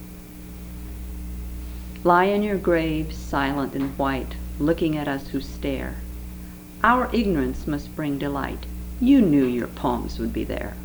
Lie in your grave, silent and white, looking at us who stare. Our ignorance must bring delight. You knew your poems would be there.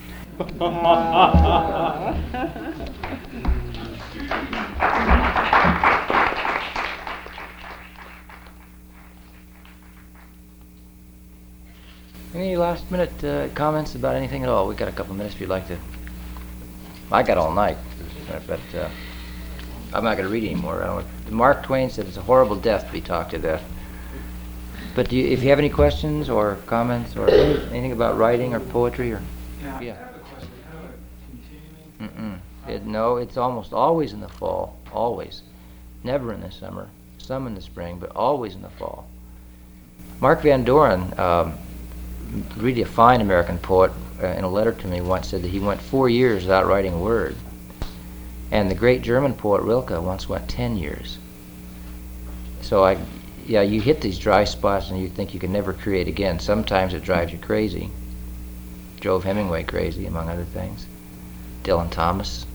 Any last minute comments about anything at all? We've got a couple of minutes if you'd like to. I got all night, but I'm not going to read anymore. Mark Twain said it's a horrible death to be talked to death. But if you have any questions or comments or anything about writing or poetry or... Yeah. Yeah. I have a question. Kind of a continuing. No, it's almost always in the fall. Always. Never in the summer. Some in the spring, but always in the fall. Mark Van Doren, really a fine American poet, in a letter to me once said that he went 4 years without writing a word. And the great German poet Rilke once went 10 years. So you hit these dry spots and you think you can never create again. Sometimes it drives you crazy. Drove Hemingway crazy, among other things. Dylan Thomas.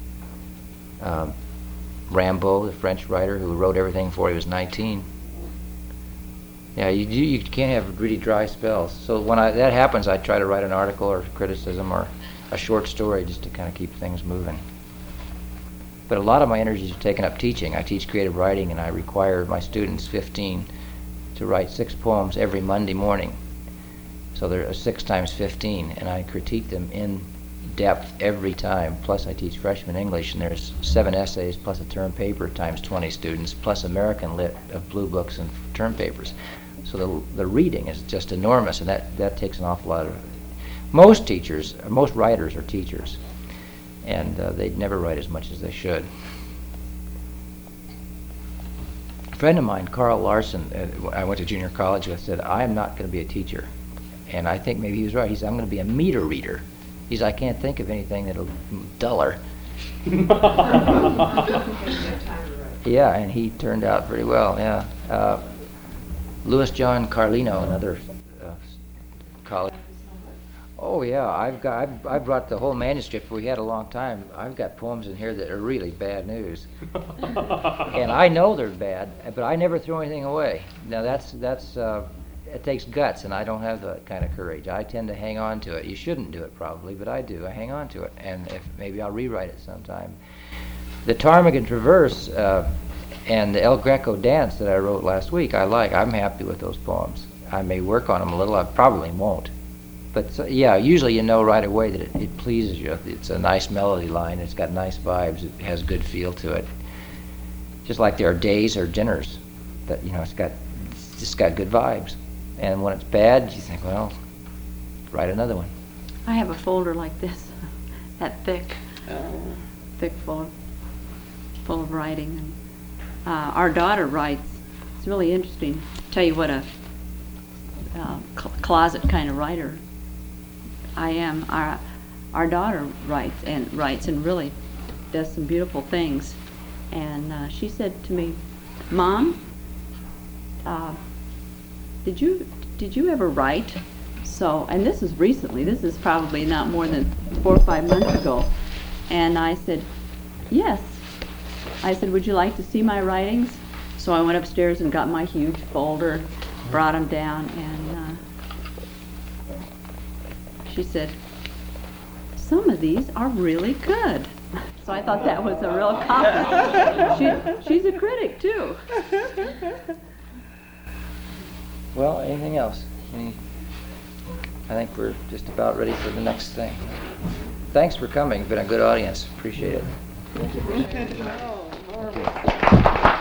Rimbaud, the French writer who wrote everything before he was 19. Yeah, you can't have really dry spells. So when that happens, I try to write an article or criticism or a short story just to kind of keep things moving. But a lot of my energies are taken up teaching. I teach creative writing, and I require my students, 15, to write 6 poems every Monday morning. So there are 6 times 15, and I critique them in depth every time. Plus I teach freshman English, and there's 7 essays plus a term paper times 20 students, plus American Lit of blue books and term papers. So the reading is just enormous, and that takes an awful lot of... Most writers are teachers, and they never write as much as they should. friend of mine, Carl Larson, I went to junior college with, said, I am not going to be a teacher. And I think maybe he was right. He said, I'm going to be a meter reader. He said, I can't think of anything that'll duller. Yeah, and he turned out very well, yeah. Louis John Carlino, another college. Oh yeah, I've brought the whole manuscript. We had a long time. I've got poems in here that are really bad news, and I know they're bad, but I never throw anything away. Now that's it takes guts, and I don't have that kind of courage. I tend to hang on to it. You shouldn't do it probably, but I do. I hang on to it, and if maybe I'll rewrite it sometime. The Ptarmigan Traverse and the El Greco Dance that I wrote last week, I like. I'm happy with those poems. I may work on them a little. I probably won't. But yeah, usually you know right away that it pleases you. It's a nice melody line. It's got nice vibes. It has good feel to it. Just like there are days or dinners that, you know, it's just got good vibes. And when it's bad, you think, well, write another one. I have a folder like this, that thick folder, full of writing. And, our daughter writes. It's really interesting. Tell you what a closet kind of writer I am. Our daughter writes and really does some beautiful things. And she said to me, Mom, did you ever write? So, and this is recently. This is probably not more than 4 or 5 months ago. And I said, yes. I said, would you like to see my writings? So I went upstairs and got my huge folder, brought them down, and she said, some of these are really good. So I thought that was a real compliment. She's a critic, too. Well, anything else? I think we're just about ready for the next thing. Thanks for coming. Been a good audience. Appreciate it. Oh, horrible.